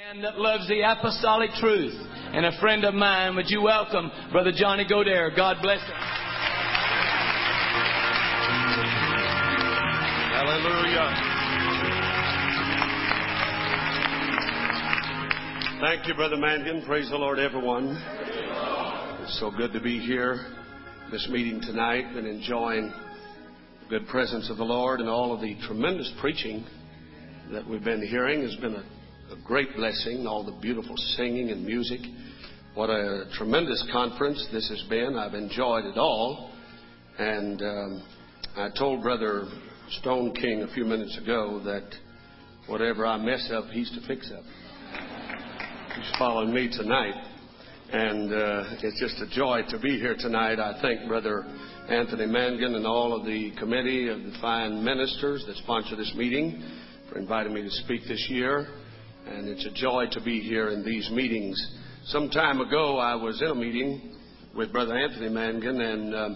Man that loves the apostolic truth and a friend of mine. Would you welcome Brother Johnny Godare? God bless him. Hallelujah. Thank you, Brother Mangan. Praise the Lord, everyone. It's so good to be here this meeting tonight and enjoying the good presence of the Lord, and all of the tremendous preaching that we've been hearing has been a great blessing. All the beautiful singing and music. What a tremendous conference this has been. I've enjoyed it all. And I told Brother Stone King a few minutes ago that whatever I mess up, he's to fix up. He's following me tonight. And it's just a joy to be here tonight. I thank Brother Anthony Mangan and all of the committee of the fine ministers that sponsor this meeting for inviting me to speak this year. And it's a joy to be here in these meetings. Some time ago, I was in a meeting with Brother Anthony Mangan, and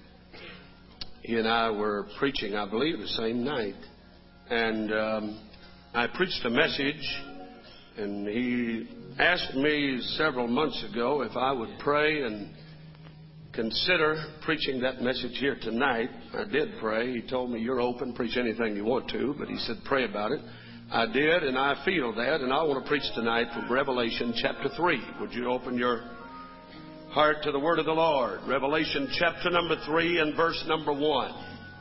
he and I were preaching, I believe, the same night. And I preached a message, and he asked me several months ago if I would pray and consider preaching that message here tonight. I did pray. He told me, "You're open, preach anything you want to," but he said, "Pray about it." I did, and I feel that, and I want to preach tonight from Revelation chapter 3. Would you open your heart to the word of the Lord? Revelation chapter number 3 and verse number 1.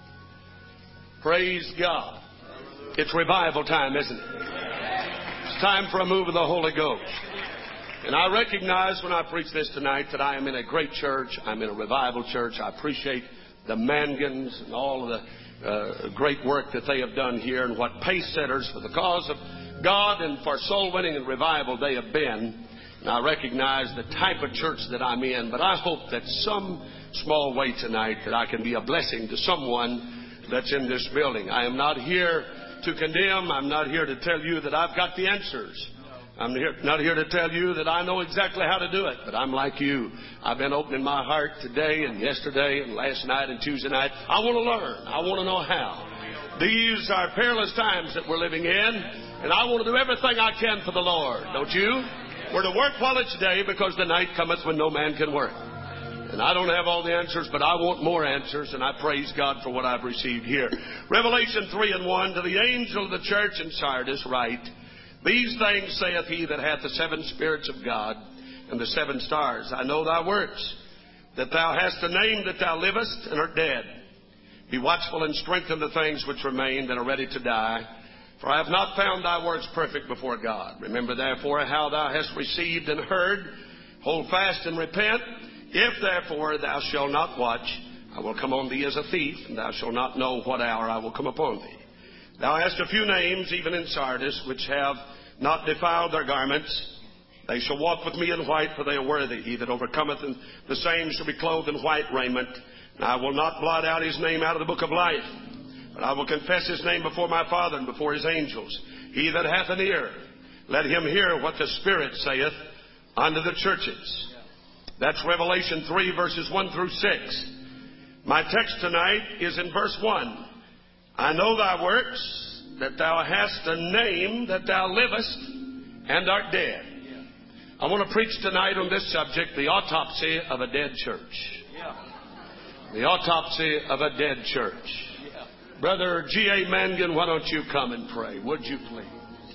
Praise God. It's revival time, isn't it? It's time for a move of the Holy Ghost. And I recognize when I preach this tonight that I am in a great church. I'm in a revival church. I appreciate the Mangans and all of the great work that they have done here, and what pace setters for the cause of God and for soul winning and revival they have been. And I recognize the type of church that I'm in, but I hope that some small way tonight that I can be a blessing to someone that's in this building. I am not here to condemn. I'm not here to tell you that I've got the answers. I'm not here to tell you that I know exactly how to do it, but I'm like you. I've been opening my heart today and yesterday and last night and Tuesday night. I want to learn. I want to know how. These are perilous times that we're living in, and I want to do everything I can for the Lord. Don't you? We're to work while it's day, because the night cometh when no man can work. And I don't have all the answers, but I want more answers, and I praise God for what I've received here. Revelation 3 and 1, to the angel of the church in Sardis write, "These things saith he that hath the 7 spirits of God and the 7 stars. I know thy works, that thou hast a name, that thou livest and art dead. Be watchful and strengthen the things which remain that are ready to die. For I have not found thy works perfect before God. Remember therefore how thou hast received and heard. Hold fast and repent. If therefore thou shalt not watch, I will come on thee as a thief, and thou shalt not know what hour I will come upon thee. Thou hast a few names, even in Sardis, which have not defiled their garments. They shall walk with me in white, for they are worthy. He that overcometh, and the same shall be clothed in white raiment. And I will not blot out his name out of the book of life, but I will confess his name before my Father and before his angels. He that hath an ear, let him hear what the Spirit saith unto the churches." That's Revelation 3, verses 1 through 6. My text tonight is in verse 1. "I know thy works, that thou hast a name, that thou livest and art dead." I want to preach tonight on this subject, the autopsy of a dead church. The autopsy of a dead church. Brother G.A. Mangan, why don't you come and pray? Would you please?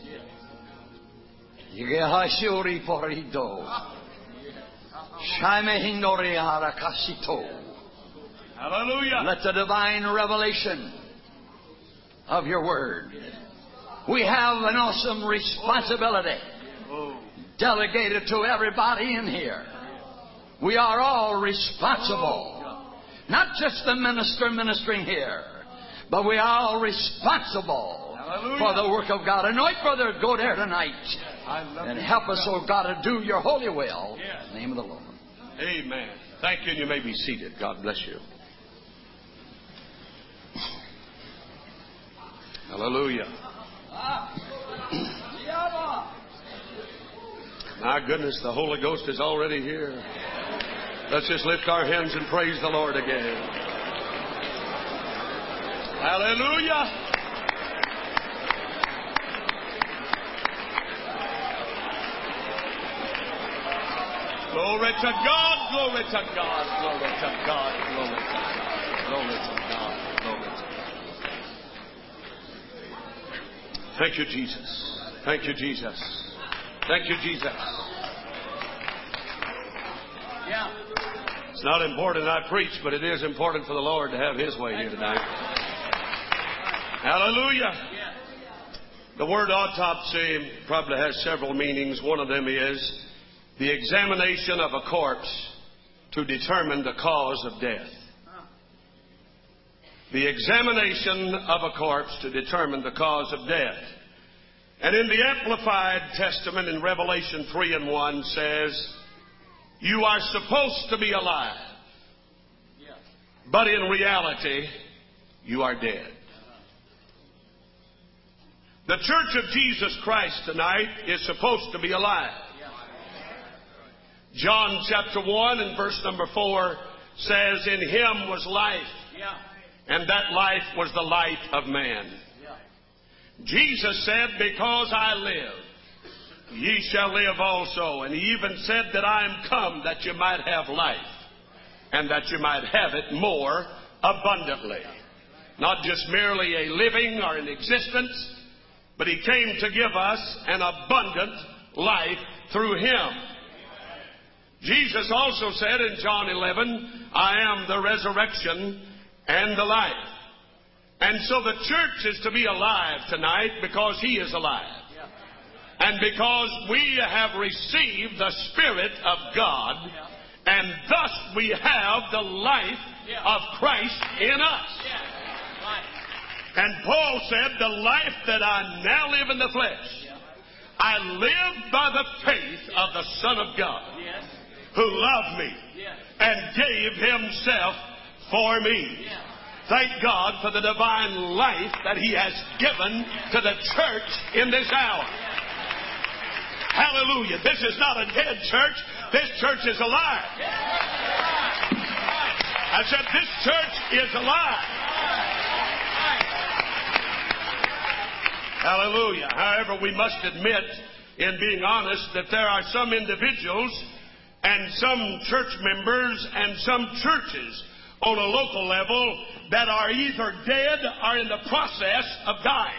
Hallelujah. Let the divine revelation of your word. We have an awesome responsibility delegated to everybody in here. We are all responsible. Not just the minister ministering here, but we are all responsible for the work of God. Anoint Brother Godare tonight and help us, oh God, to do your holy will. In the name of the Lord. Amen. Thank you, and you may be seated. God bless you. Hallelujah. My goodness, the Holy Ghost is already here. Let's just lift our hands and praise the Lord again. Hallelujah. Glory to God, glory to God, glory to God, glory to God, glory to God, glory to God. Thank you, Jesus. Thank you, Jesus. Thank you, Jesus. Yeah. It's not important I preach, but it is important for the Lord to have His way here tonight. Hallelujah. The word autopsy probably has several meanings. One of them is the examination of a corpse to determine the cause of death. The examination of a corpse to determine the cause of death. And in the Amplified Testament in Revelation 3:1 says, you are supposed to be alive, but in reality, you are dead. The Church of Jesus Christ tonight is supposed to be alive. John chapter 1 and verse number 4 says, in Him was life, and that life was the light of man. Jesus said, because I live, ye shall live also. And He even said that I am come that you might have life, and that you might have it more abundantly. Not just merely a living or an existence, but He came to give us an abundant life through Him. Jesus also said in John 11, I am the resurrection and the life. And so the church is to be alive tonight because He is alive. And because we have received the Spirit of God, and thus we have the life of Christ in us. And Paul said, the life that I now live in the flesh, I live by the faith of the Son of God, who loved me and gave Himself for me. Thank God for the divine life that He has given to the church in this hour. Hallelujah. This is not a dead church. This church is alive. I said this church is alive. Hallelujah. However, we must admit, in being honest, that there are some individuals and some church members and some churches on a local level that are either dead or in the process of dying.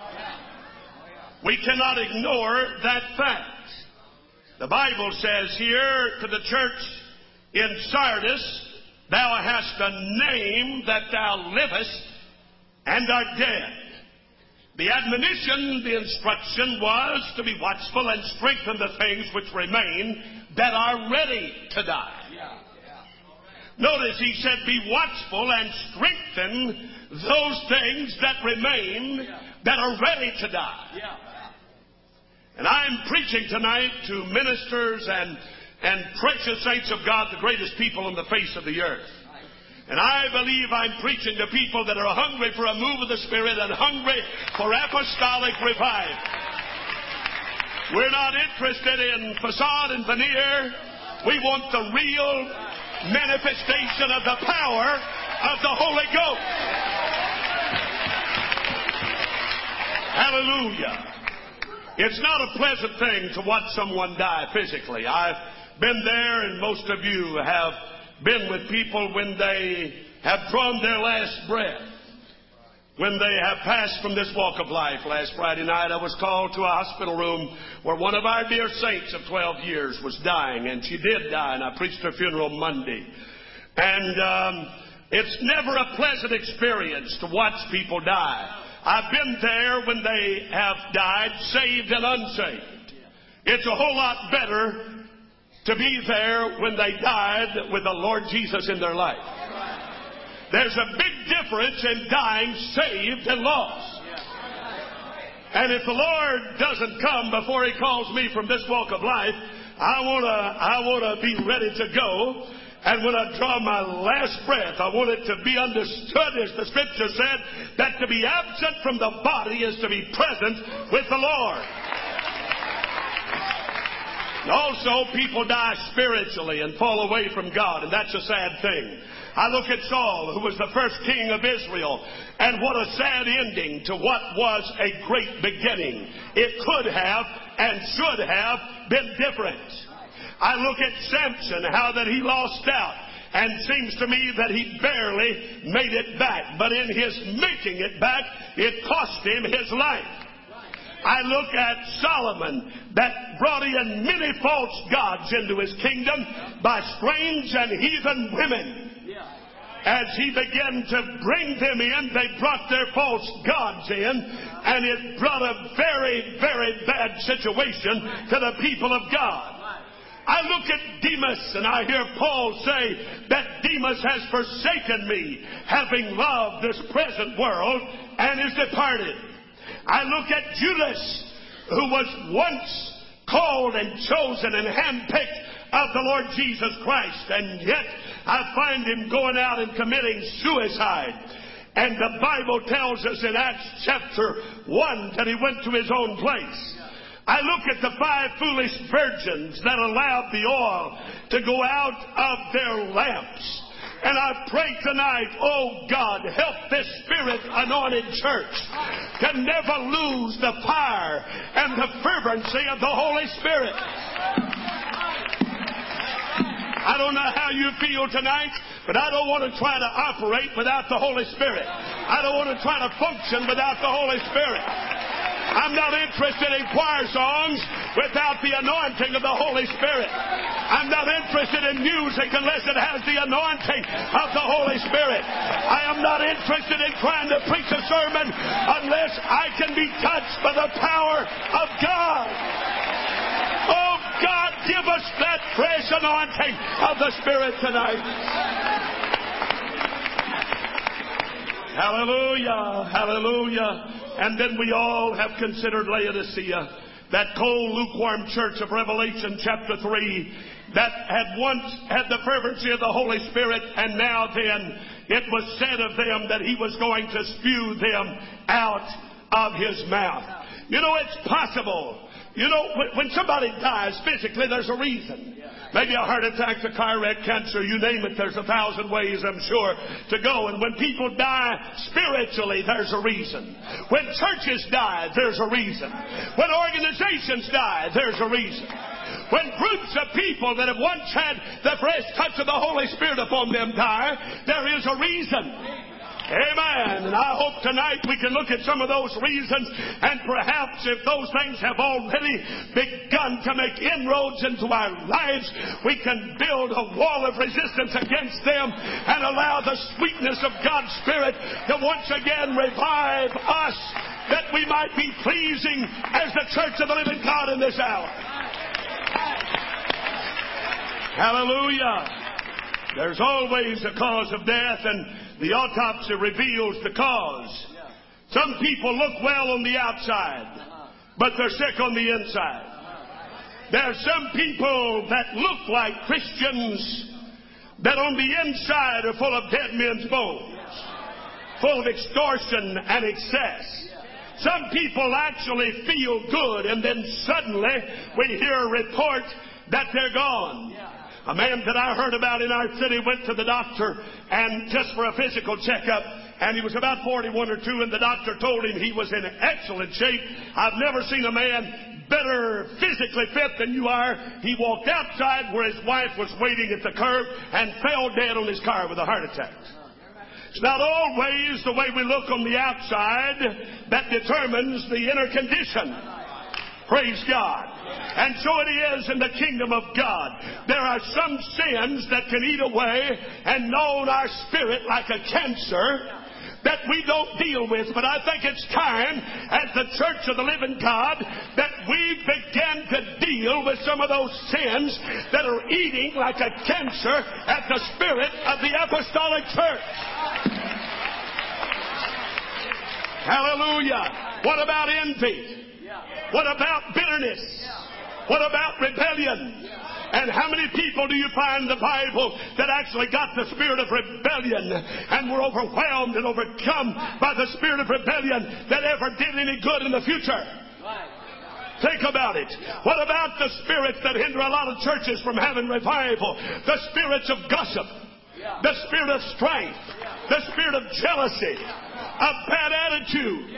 We cannot ignore that fact. The Bible says here to the church in Sardis, thou hast a name that thou livest and art dead. The admonition, the instruction was to be watchful and strengthen the things which remain that are ready to die. Notice He said, be watchful and strengthen those things that remain that are ready to die. And I'm preaching tonight to ministers and precious saints of God, the greatest people on the face of the earth. And I believe I'm preaching to people that are hungry for a move of the Spirit and hungry for apostolic revival. We're not interested in facade and veneer. We want the real manifestation of the power of the Holy Ghost. Hallelujah. It's not a pleasant thing to watch someone die physically. I've been there, and most of you have been with people when they have drawn their last breath, when they have passed from this walk of life. Last Friday night I was called to a hospital room where one of our dear saints of 12 years was dying, and she did die, and I preached her funeral Monday. And it's never a pleasant experience to watch people die. I've been there when they have died, saved and unsaved. It's a whole lot better to be there when they died with the Lord Jesus in their life. There's a big difference in dying saved and lost. And if the Lord doesn't come before He calls me from this walk of life, I want to be ready to go. And when I draw my last breath, I want it to be understood, as the Scripture said, that to be absent from the body is to be present with the Lord. And also, people die spiritually and fall away from God, and that's a sad thing. I look at Saul, who was the first king of Israel, and what a sad ending to what was a great beginning. It could have and should have been different. I look at Samson, how that he lost out. And seems to me that he barely made it back. But in his making it back, it cost him his life. I look at Solomon, that brought in many false gods into his kingdom by strange and heathen women. As he began to bring them in, they brought their false gods in, and it brought a very, very bad situation to the people of God. I look at Demas, and I hear Paul say that Demas has forsaken me, having loved this present world, and is departed. I look at Judas, who was once called and chosen and handpicked of the Lord Jesus Christ, and yet I find him going out and committing suicide. And the Bible tells us in Acts chapter 1 that he went to his own place. I look at the 5 foolish virgins that allowed the oil to go out of their lamps. And I pray tonight, oh God, help this Spirit-anointed church to never lose the fire and the fervency of the Holy Spirit. I don't know how you feel tonight, but I don't want to try to operate without the Holy Spirit. I don't want to try to function without the Holy Spirit. I'm not interested in choir songs without the anointing of the Holy Spirit. I'm not interested in music unless it has the anointing of the Holy Spirit. I am not interested in trying to preach a sermon unless I can be touched by the power of God. Oh, God, give us that fresh anointing of the Spirit tonight. Hallelujah, hallelujah. And then we all have considered Laodicea, that cold, lukewarm church of Revelation chapter 3 that had once had the fervency of the Holy Spirit, and now then it was said of them that he was going to spew them out of his mouth. You know, it's possible. You know, when somebody dies physically, there's a reason. Maybe a heart attack, a car wreck, cancer, you name it. There's 1,000 ways, I'm sure, to go. And when people die spiritually, there's a reason. When churches die, there's a reason. When organizations die, there's a reason. When groups of people that have once had the fresh touch of the Holy Spirit upon them die, there is a reason. Amen. And I hope tonight we can look at some of those reasons, and perhaps if those things have already begun to make inroads into our lives, we can build a wall of resistance against them and allow the sweetness of God's Spirit to once again revive us, that we might be pleasing as the church of the living God in this hour. Hallelujah. There's always a cause of death, and the autopsy reveals the cause. Some people look well on the outside, but they're sick on the inside. There are some people that look like Christians that on the inside are full of dead men's bones, full of extortion and excess. Some people actually feel good, and then suddenly we hear a report that they're gone. A man that I heard about in our city went to the doctor and just for a physical checkup, and he was about 41 or 2, and the doctor told him he was in excellent shape. I've never seen a man better physically fit than you are. He walked outside where his wife was waiting at the curb and fell dead on his car with a heart attack. It's not always the way we look on the outside that determines the inner condition. Praise God. And so it is in the kingdom of God. There are some sins that can eat away and gnaw on our spirit like a cancer that we don't deal with. But I think it's time, as the church of the living God, that we begin to deal with some of those sins that are eating like a cancer at the spirit of the apostolic church. Hallelujah. What about envy? What about bitterness? What about rebellion? And how many people do you find in the Bible that actually got the spirit of rebellion and were overwhelmed and overcome by the spirit of rebellion that ever did any good in the future? Think about it. What about the spirits that hinder a lot of churches from having revival? The spirits of gossip, the spirit of strife, the spirit of jealousy, of bad attitude.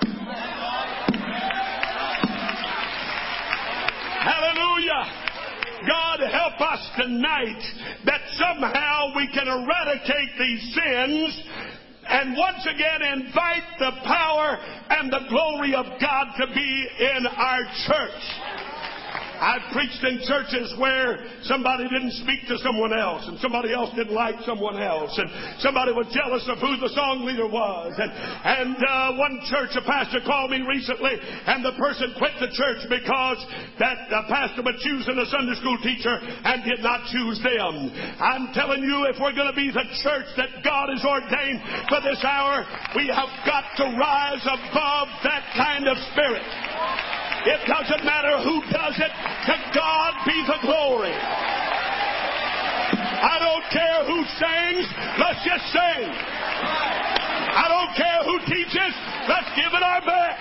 Hallelujah. God help us tonight that somehow we can eradicate these sins and once again invite the power and the glory of God to be in our church. I've preached in churches where somebody didn't speak to someone else, and somebody else didn't like someone else, and somebody was jealous of who the song leader was. And one church, a pastor called me recently, and the person quit the church because that the pastor was choosing a Sunday school teacher and did not choose them. I'm telling you, if we're going to be the church that God has ordained for this hour, we have got to rise above that kind of spirit. It doesn't matter who does it. To God be the glory. I don't care who sings. Let's just sing. I don't care who teaches. Let's give it our best.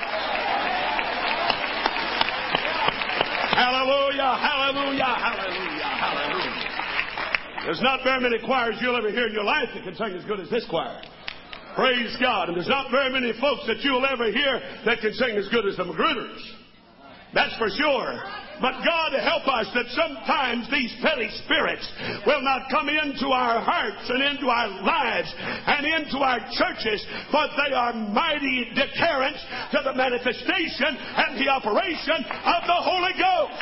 Hallelujah, hallelujah, hallelujah, hallelujah. There's not very many choirs you'll ever hear in your life that can sing as good as this choir. Praise God. And there's not very many folks that you'll ever hear that can sing as good as the Magruders. That's for sure. But God help us that sometimes these petty spirits will not come into our hearts and into our lives and into our churches, for they are mighty deterrents to the manifestation and the operation of the Holy Ghost.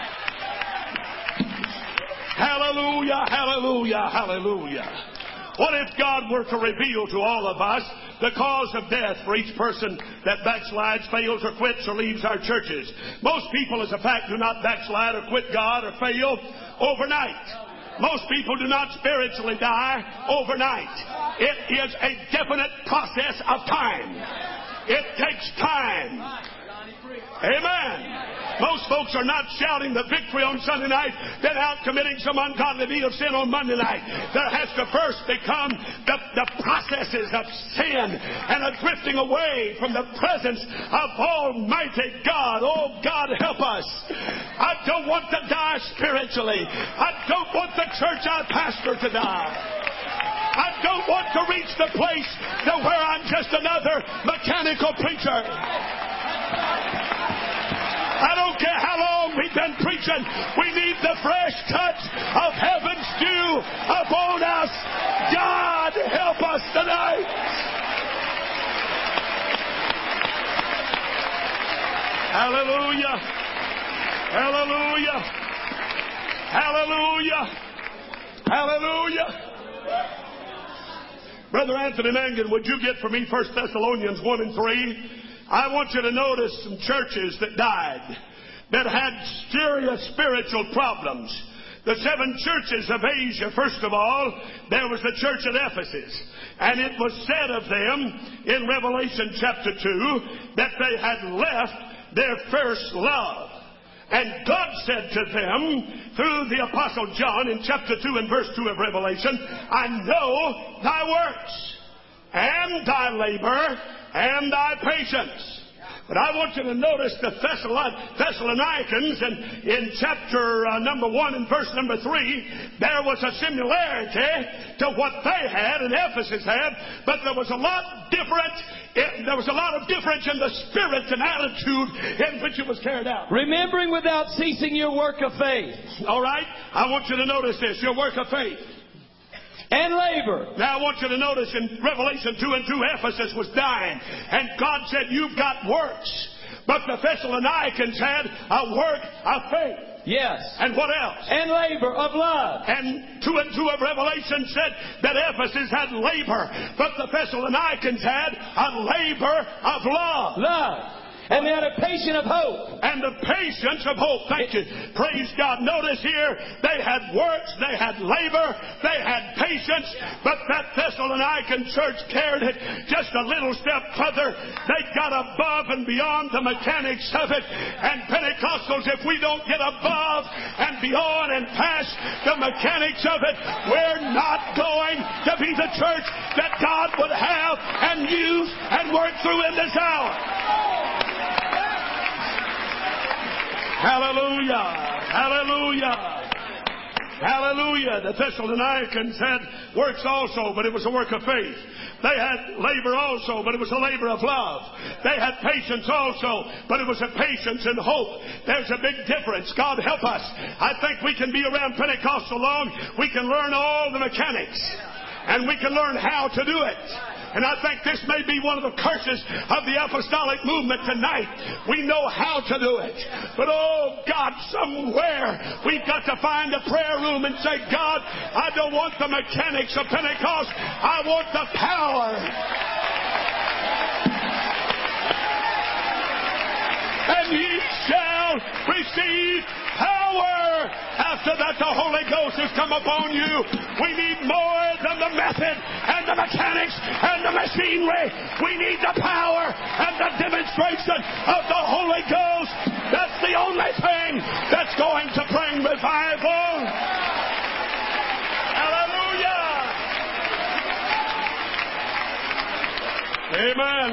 Hallelujah, hallelujah, hallelujah. What if God were to reveal to all of us the cause of death for each person that backslides, fails, or quits, or leaves our churches? Most people, as a fact, do not backslide or quit God or fail overnight. Most people do not spiritually die overnight. It is a definite process of time. It takes time. Amen. Most folks are not shouting the victory on Sunday night, then out committing some ungodly deed of sin on Monday night. There has to first become the processes of sin and a drifting away from the presence of Almighty God. Oh, God, help us. I don't want to die spiritually. I don't want the church I pastor to die. I don't want to reach the place to where I'm just another mechanical preacher. I don't care how long we've been preaching. We need the fresh touch of heaven's dew upon us. God, help us tonight. Hallelujah. Hallelujah. Hallelujah. Hallelujah. Brother Anthony Mangan, would you get for me 1 Thessalonians 1 and 3? I want you to notice some churches that died, that had serious spiritual problems. The 7 churches of Asia, first of all, there was the church at Ephesus. And it was said of them in Revelation chapter 2 that they had left their first love. And God said to them through the Apostle John in chapter 2 and verse 2 of Revelation, I know thy works and thy labor and thy patience. But I want you to notice the Thessalonians, and in chapter number 1 and verse number 3, there was a similarity to what they had and Ephesus had, but there was a lot different. There was a lot of difference in the spirit and attitude in which it was carried out. Remembering without ceasing your work of faith. All right? I want you to notice this, your work of faith. And labor. Now I want you to notice in Revelation 2 and 2, Ephesus was dying. And God said, you've got works. But the Thessalonians had a work of faith. Yes. And what else? And labor of love. And 2 and 2 of Revelation said that Ephesus had labor, but the Thessalonians had a labor of love. Love. And they had a patience of hope. And the patience of hope. Thank you. Praise God. Notice here, they had works, they had labor, they had patience, but that Thessalonican church carried it just a little step further. They got above and beyond the mechanics of it. And Pentecostals, if we don't get above and beyond and past the mechanics of it, we're not going to be the church that God would have and use and work through in this hour. Hallelujah. Hallelujah. Hallelujah. The Thessalonians had works also, but it was a work of faith. They had labor also, but it was a labor of love. They had patience also, but it was a patience and hope. There's a big difference. God help us. I think we can be around Pentecost so long, we can learn all the mechanics. And we can learn how to do it. And I think this may be one of the curses of the apostolic movement tonight. We know how to do it. But oh God, somewhere we've got to find a prayer room and say, God, I don't want the mechanics of Pentecost. I want the power. And ye shall receive power. After that, the Holy Ghost has come upon you. We need more than the method and the mechanics and the machinery. We need the power and the demonstration of the Holy Ghost. That's the only thing that's going to bring revival. Hallelujah. Amen.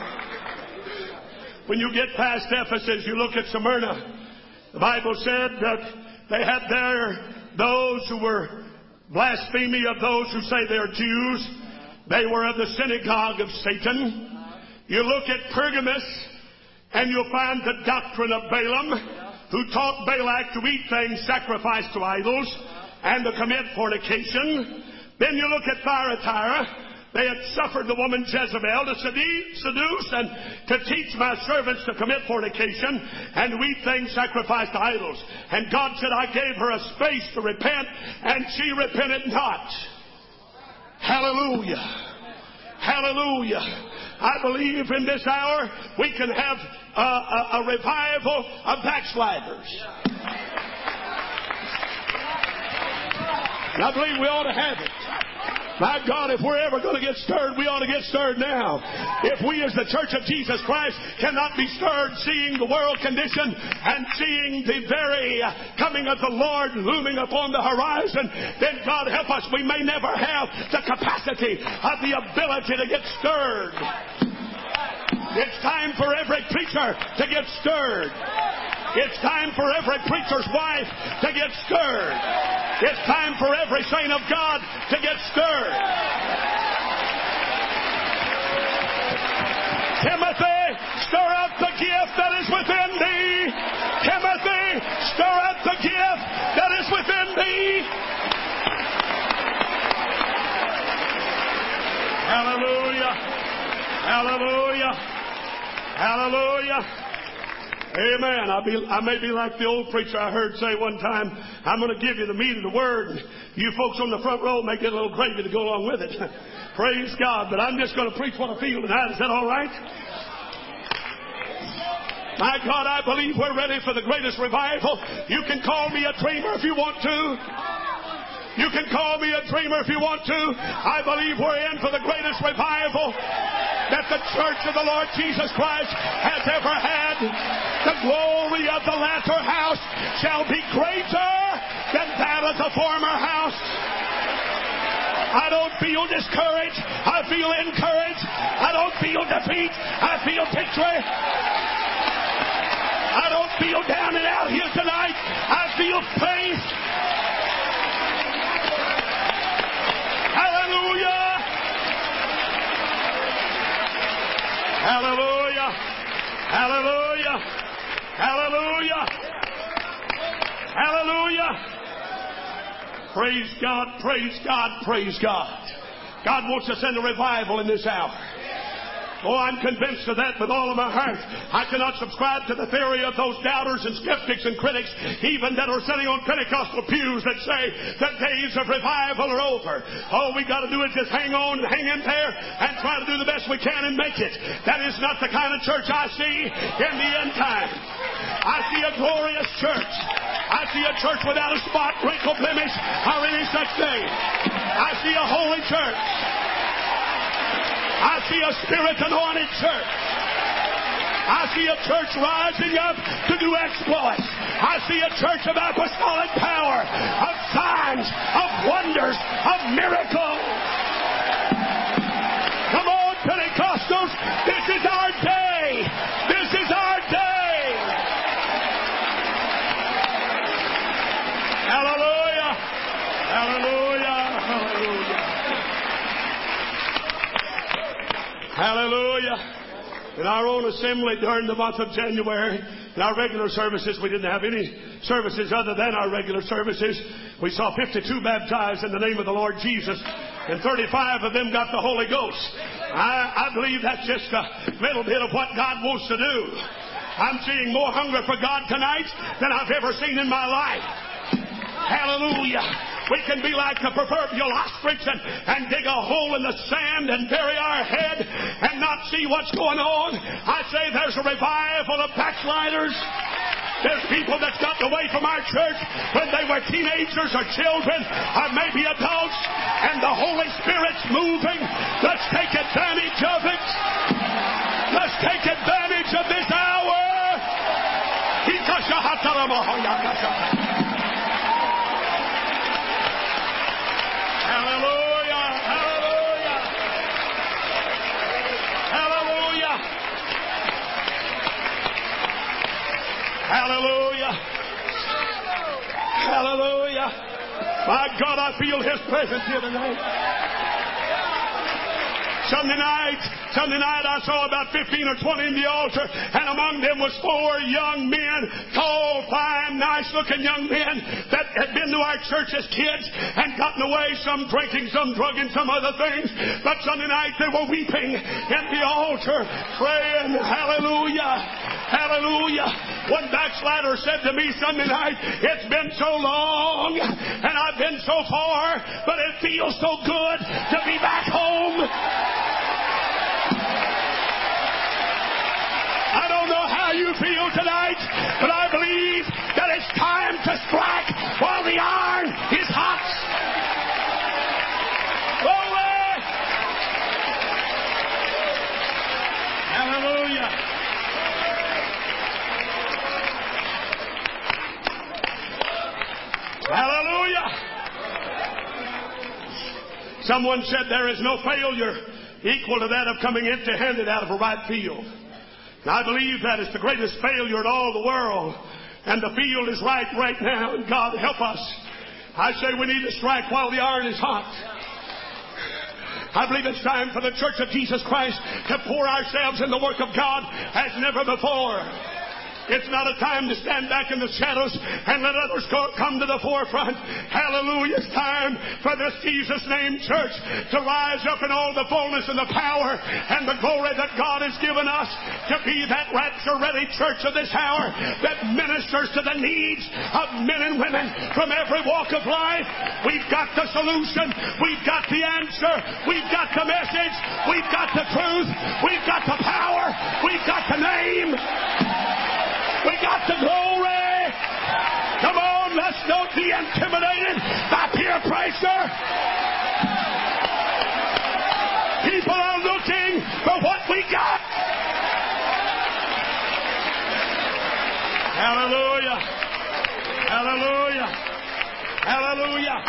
When you get past Ephesus, you look at Smyrna. The Bible said that they had there those who were blasphemy of those who say they're Jews. They were of the synagogue of Satan. You look at Pergamos, and you'll find the doctrine of Balaam, who taught Balak to eat things sacrificed to idols and to commit fornication. Then you look at Thyatira. They had suffered the woman Jezebel to seduce and to teach my servants to commit fornication and to eat things sacrificed to idols. And God said, I gave her a space to repent, and she repented not. Hallelujah. Hallelujah. I believe in this hour we can have a revival of backsliders. And I believe we ought to have it. My God, if we're ever going to get stirred, we ought to get stirred now. If we as the Church of Jesus Christ cannot be stirred seeing the world condition and seeing the very coming of the Lord looming upon the horizon, then God help us, we may never have the capacity of the ability to get stirred. It's time for every preacher to get stirred. It's time for every preacher's wife to get stirred. It's time for every saint of God to get stirred. Timothy, stir up the gift that is within thee. Timothy, stir up the gift that is within thee. Hallelujah. Hallelujah. Hallelujah. Amen. I may be like the old preacher I heard say one time, I'm going to give you the meat of the word. You folks on the front row may get a little gravy to go along with it. Praise God. But I'm just going to preach what I feel tonight. Is that all right? My God, I believe we're ready for the greatest revival. You can call me a dreamer if you want to. You can call me a dreamer if you want to. I believe we're in for the greatest revival that the Church of the Lord Jesus Christ has ever had. The glory of the latter house shall be greater than that of the former house. I don't feel discouraged. I feel encouraged. I don't feel defeat. I feel victory. I don't feel down and out here tonight. I feel faith. Hallelujah. Hallelujah. Hallelujah. Hallelujah. Hallelujah. Praise God, praise God, praise God. God wants to send a revival in this hour. Oh, I'm convinced of that with all of my heart. I cannot subscribe to the theory of those doubters and skeptics and critics, even that are sitting on Pentecostal pews that say the days of revival are over. All we got to do is just hang on and hang in there and try to do the best we can and make it. That is not the kind of church I see in the end time. I see a glorious church. I see a church without a spot, wrinkle, blemish, or any such thing. I see a holy church. I see a Spirit-anointed church. I see a church rising up to do exploits. I see a church of apostolic power, of signs, of wonders, of miracles. Come on, Pentecostals. This is our day. This is our day. Hallelujah. Hallelujah. Hallelujah. Hallelujah. In our own assembly during the month of January, in our regular services, we didn't have any services other than our regular services. We saw 52 baptized in the name of the Lord Jesus, and 35 of them got the Holy Ghost. I believe that's just a little bit of what God wants to do. I'm seeing more hunger for God tonight than I've ever seen in my life. Hallelujah. We can be like the proverbial ostrich and dig a hole in the sand and bury our head and not see what's going on. I say there's a revival of backsliders. There's people that's gotten away from our church when they were teenagers or children or maybe adults, and the Holy Spirit's moving. Let's take advantage of it. Let's take advantage of this hour. Hallelujah. Hallelujah. Hallelujah. Hallelujah. Hallelujah. My God, I feel His presence here tonight. Sunday night I saw about 15 or 20 in the altar, and among them was 4 young men, tall, fine, nice-looking young men that had been to our church as kids and gotten away, some drinking, some drugging, some other things. But Sunday night they were weeping at the altar, praying, hallelujah, hallelujah. One backslider said to me Sunday night, it's been so long and I've been so far, but it feels so good to be back home. I don't know how you feel tonight, but I believe that it's time to strike while the iron is hot. Glory! Hallelujah! Hallelujah! Someone said there is no failure equal to that of coming empty-handed out of a ripe field. And I believe that is the greatest failure in all the world. And the field is ripe right now, and God help us. I say we need to strike while the iron is hot. I believe it's time for the Church of Jesus Christ to pour ourselves in the work of God as never before. It's not a time to stand back in the shadows and let others come to the forefront. Hallelujah. It's time for this Jesus-named church to rise up in all the fullness and the power and the glory that God has given us, to be that rapture-ready church of this hour that ministers to the needs of men and women from every walk of life. We've got the solution. We've got the answer. We've got the message. We've got the truth. We've got the power. We've got the name. We got the glory. Come on, let's don't be intimidated by peer pressure. People are looking for what we got. Hallelujah. Hallelujah. Hallelujah.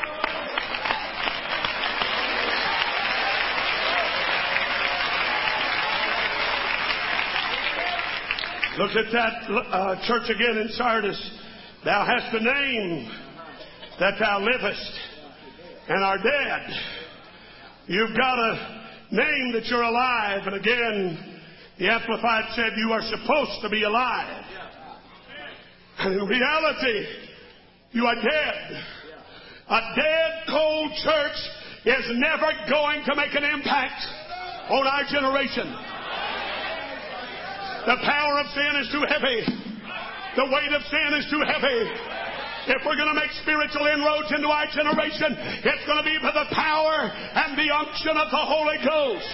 Look at that church again in Sardis. Thou hast a name that thou livest and are dead. You've got a name that you're alive. And again, the Amplified said you are supposed to be alive. And in reality, you are dead. A dead, cold church is never going to make an impact on our generation. The power of sin is too heavy. The weight of sin is too heavy. If we're going to make spiritual inroads into our generation, it's going to be by the power and the unction of the Holy Ghost.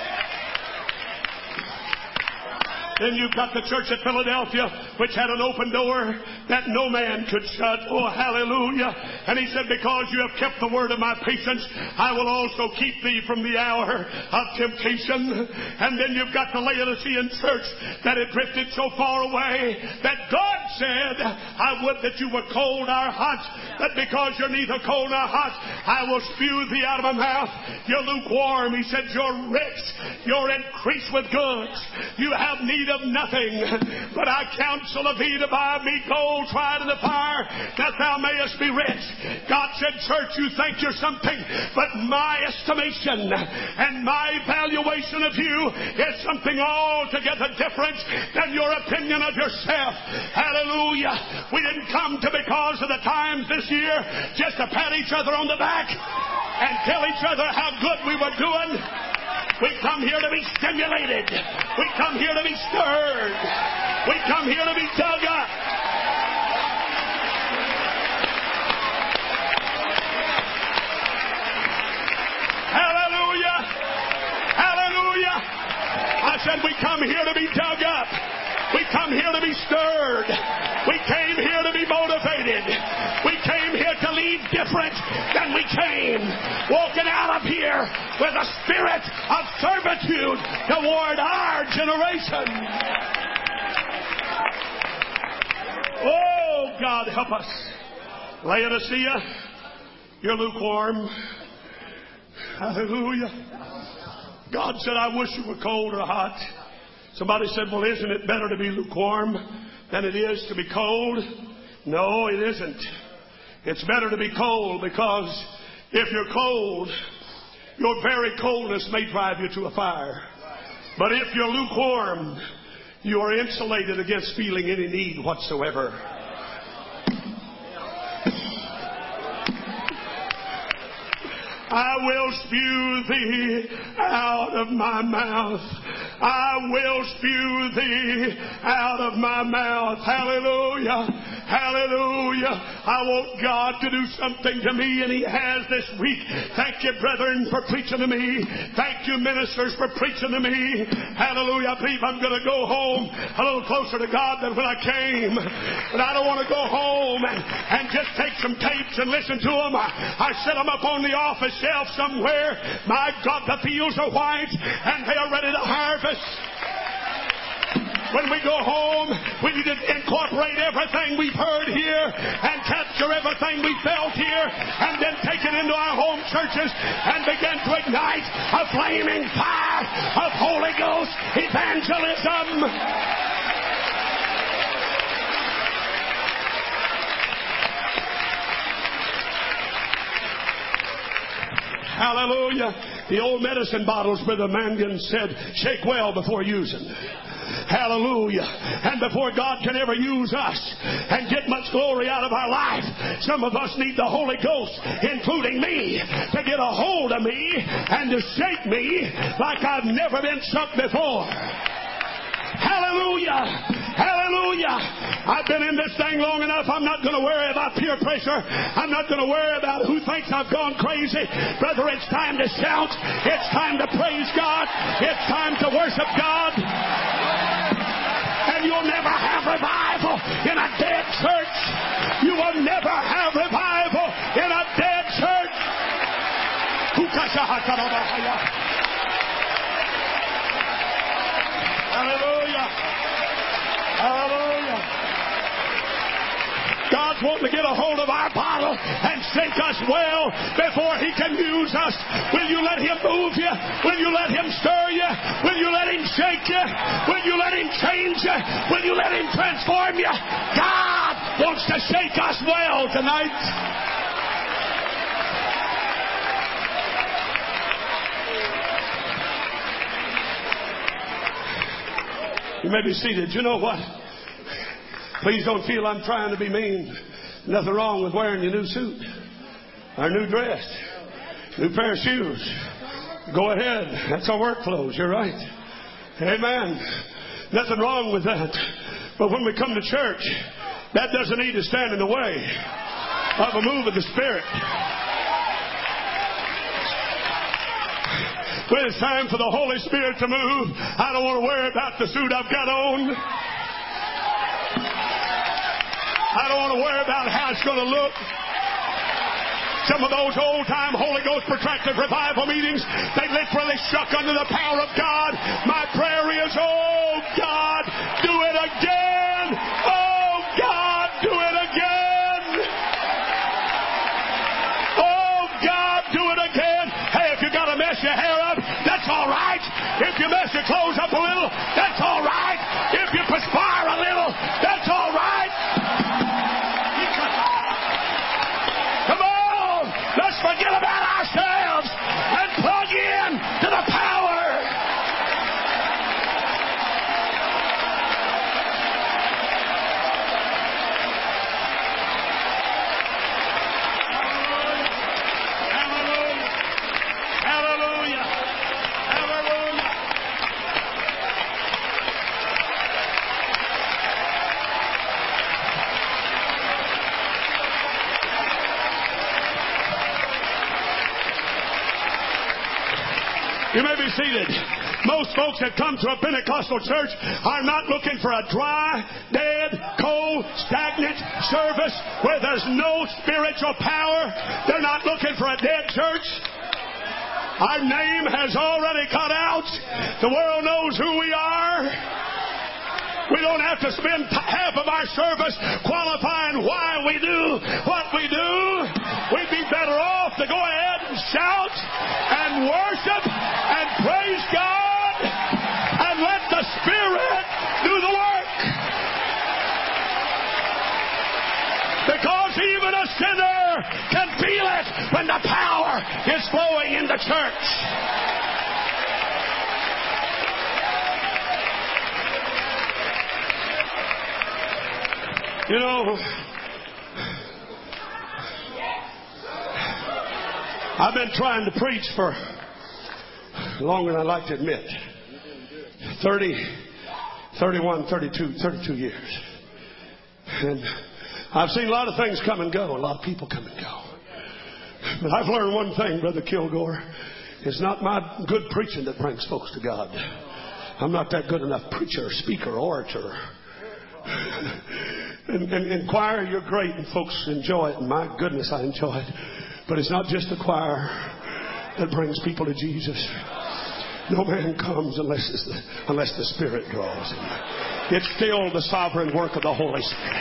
Then you've got the church at Philadelphia, which had an open door that no man could shut. Oh, hallelujah. And he said, because you have kept the word of my patience, I will also keep thee from the hour of temptation. And then you've got the Laodicean church that had drifted so far away that God said, I would that you were cold or hot, but because you're neither cold nor hot, I will spew thee out of my mouth. You're lukewarm. He said, you're rich. You're increased with goods. You have need of nothing. But I counsel of thee to buy me gold tried in the fire, that thou mayest be rich. God said, church, you think you're something, but my estimation and my evaluation of you is something altogether different than your opinion of yourself. Hallelujah. We didn't come to, because of the times this year, just to pat each other on the back and tell each other how good we were doing. We come here to be stimulated. We come here to be stirred. We come here to be dug up. Hallelujah. Hallelujah. I said we come here to be dug up. We come here to be stirred. We came here to be motivated. We came here to leave different than we came. Walking out of here with a spirit of servitude toward our generation. Oh, God, help us. Laodicea, you're lukewarm. Hallelujah. God said, I wish you were cold or hot. Somebody said, well, isn't it better to be lukewarm than it is to be cold? No, it isn't. It's better to be cold, because if you're cold, your very coldness may drive you to a fire. But if you're lukewarm, you are insulated against feeling any need whatsoever. I will spew thee out of my mouth. I will spew thee out of my mouth. Hallelujah. Hallelujah. I want God to do something to me, and He has this week. Thank you, brethren, for preaching to me. Thank you, ministers, for preaching to me. Hallelujah. I believe I'm going to go home a little closer to God than when I came. But I don't want to go home and just take some tapes and listen to them. I set them up on the office shelf somewhere. My God, the fields are white and they are ready to harvest. When we go home, we need to incorporate everything we've heard here and capture everything we felt here, and then take it into our home churches and begin to ignite a flaming fire of Holy Ghost evangelism. Hallelujah. The old medicine bottles, Brother Mangan said, shake well before using. Hallelujah. And before God can ever use us and get much glory out of our life, some of us need the Holy Ghost, including me, to get a hold of me and to shake me like I've never been shook before. Hallelujah. Hallelujah. I've been in this thing long enough. I'm not going to worry about peer pressure. I'm not going to worry about who thinks I've gone crazy. Brother, it's time to shout. It's time to praise God. It's time to worship God. And you'll never have revival in a dead church. You will never have revival in a dead church. Hallelujah. Hallelujah. God's wanting to get a hold of our bottle and shake us well before He can use us. Will you let Him move you? Will you let Him stir you? Will you let Him shake you? Will you let Him change you? Will you let Him transform you? God wants to shake us well tonight. You may be seated. You know what? Please don't feel I'm trying to be mean. Nothing wrong with wearing your new suit or new dress, new pair of shoes. Go ahead. That's our work clothes. You're right. Amen. Nothing wrong with that. But when we come to church, that doesn't need to stand in the way of a move of the Spirit. When it's time for the Holy Spirit to move, I don't want to worry about the suit I've got on. I don't want to worry about how it's going to look. Some of those old-time Holy Ghost protracted revival meetings, they literally shook under the power of God. My prayer is, oh, God, do it again. Oh, God. You may be seated. Most folks that come to a Pentecostal church are not looking for a dry, dead, cold, stagnant service where there's no spiritual power. They're not looking for a dead church. Our name has already cut out. The world knows who we are. We don't have to spend half of our service qualifying why we do what we do. We'd be better off to go ahead and shout and worship and praise God and let the Spirit do the work. Because even a sinner can feel it when the power is flowing in the church. You know, I've been trying to preach for longer than I'd like to admit. 30, 31, 32 years. And I've seen a lot of things come and go, a lot of people come and go. But I've learned one thing, Brother Kilgore. It's not my good preaching that brings folks to God. I'm not that good enough preacher, speaker, orator. And choir, you're great, and folks enjoy it, and my goodness, I enjoy it. But it's not just the choir that brings people to Jesus. No man comes unless the Spirit draws him. It's still the sovereign work of the Holy Spirit.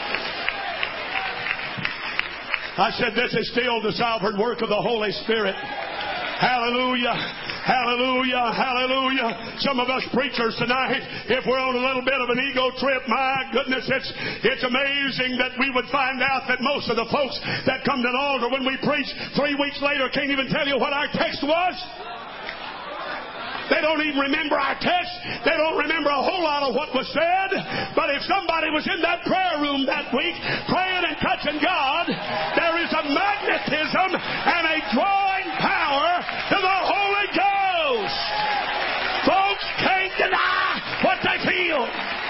I said this is still the sovereign work of the Holy Spirit. Hallelujah. Hallelujah. Hallelujah. Some of us preachers tonight, if we're on a little bit of an ego trip, my goodness, it's amazing that we would find out that most of the folks that come to an altar when we preach 3 weeks later can't even tell you what our text was. They don't even remember our text. They don't remember a whole lot of what was said. But if somebody was in that prayer room that week praying and touching God, there is a magnetism and a drawing power to the Holy Ghost. Folks can't deny what they feel.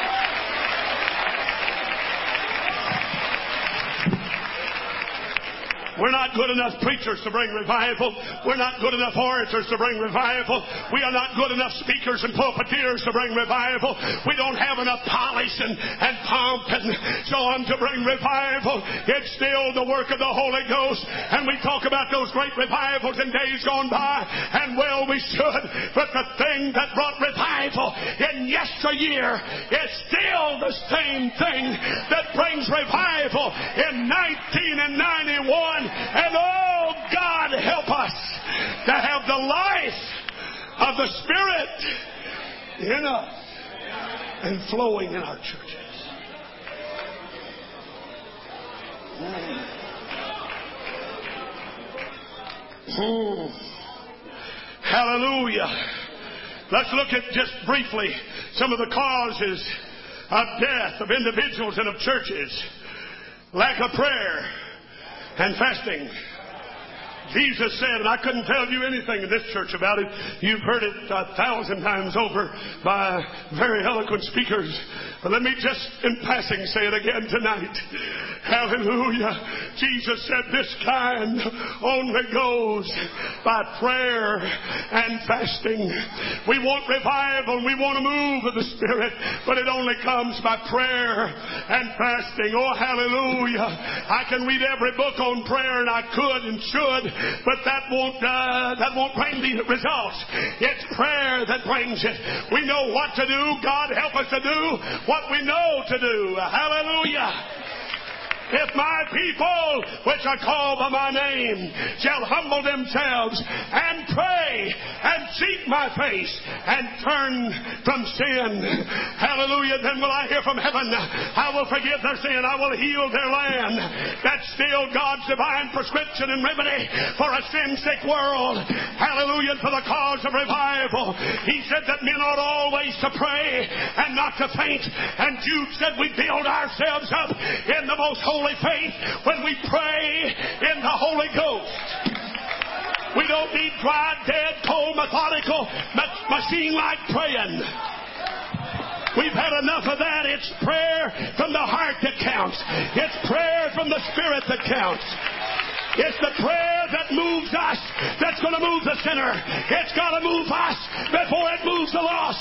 We're not good enough preachers to bring revival. We're not good enough orators to bring revival. We are not good enough speakers and pulpiteers to bring revival. We don't have enough polish and pomp and so on to bring revival. It's still the work of the Holy Ghost. And we talk about those great revivals in days gone by, and well we should. But the thing that brought revival in yesteryear is still the same thing that brings revival in 1991. And oh, God help us to have the life of the Spirit in us and flowing in our churches. Hallelujah. Let's look at just briefly some of the causes of death of individuals and of churches. Lack of prayer and fasting. Jesus said, and I couldn't tell you anything in this church about it. You've heard it 1,000 times over by very eloquent speakers. But let me just in passing say it again tonight. Hallelujah. Jesus said this kind only goes by prayer and fasting. We want revival. We want to move of the Spirit. But it only comes by prayer and fasting. Oh, hallelujah. I can read every book on prayer, and I could and should. But that won't bring the results. It's prayer that brings it. We know what to do. God help us to do what we know to do. Hallelujah. If my people, which are called by my name, shall humble themselves and pray and seek my face and turn from sin, hallelujah, then will I hear from heaven. I will forgive their sin. I will heal their land. That's still God's divine prescription and remedy for a sin-sick world. Hallelujah, for the cause of revival. He said that men ought always to pray and not to faint. And Jude said we build ourselves up in the most holy faith when we pray in the Holy Ghost. We don't need dry, dead, cold, methodical, machine-like praying. We've had enough of that. It's prayer from the heart that counts. It's prayer from the Spirit that counts. It's the prayer that moves us that's going to move the sinner. It's got to move us before it moves the lost.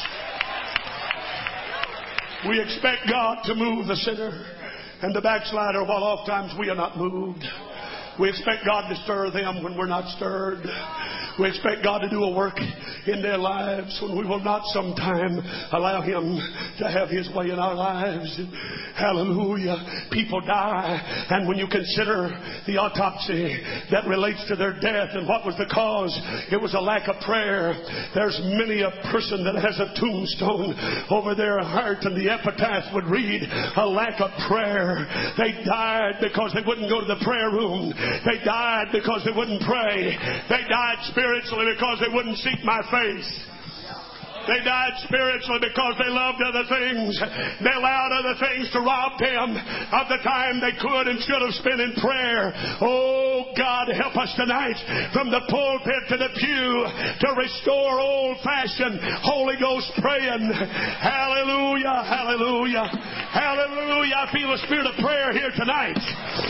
We expect God to move the sinner and the backslider while oftentimes we are not moved. We expect God to stir them when we're not stirred. We expect God to do a work in their lives when we will not sometime allow Him to have His way in our lives. Hallelujah. People die, and when you consider the autopsy that relates to their death and what was the cause, it was a lack of prayer. There's many a person that has a tombstone over their heart, and the epitaph would read, a lack of prayer. They died because they wouldn't go to the prayer room. They died because they wouldn't pray. They died spiritually because they wouldn't seek my face. They died spiritually because they loved other things. They allowed other things to rob them of the time they could and should have spent in prayer. Oh, God, help us tonight from the pulpit to the pew to restore old-fashioned Holy Ghost praying. Hallelujah, hallelujah, hallelujah. I feel the spirit of prayer here tonight.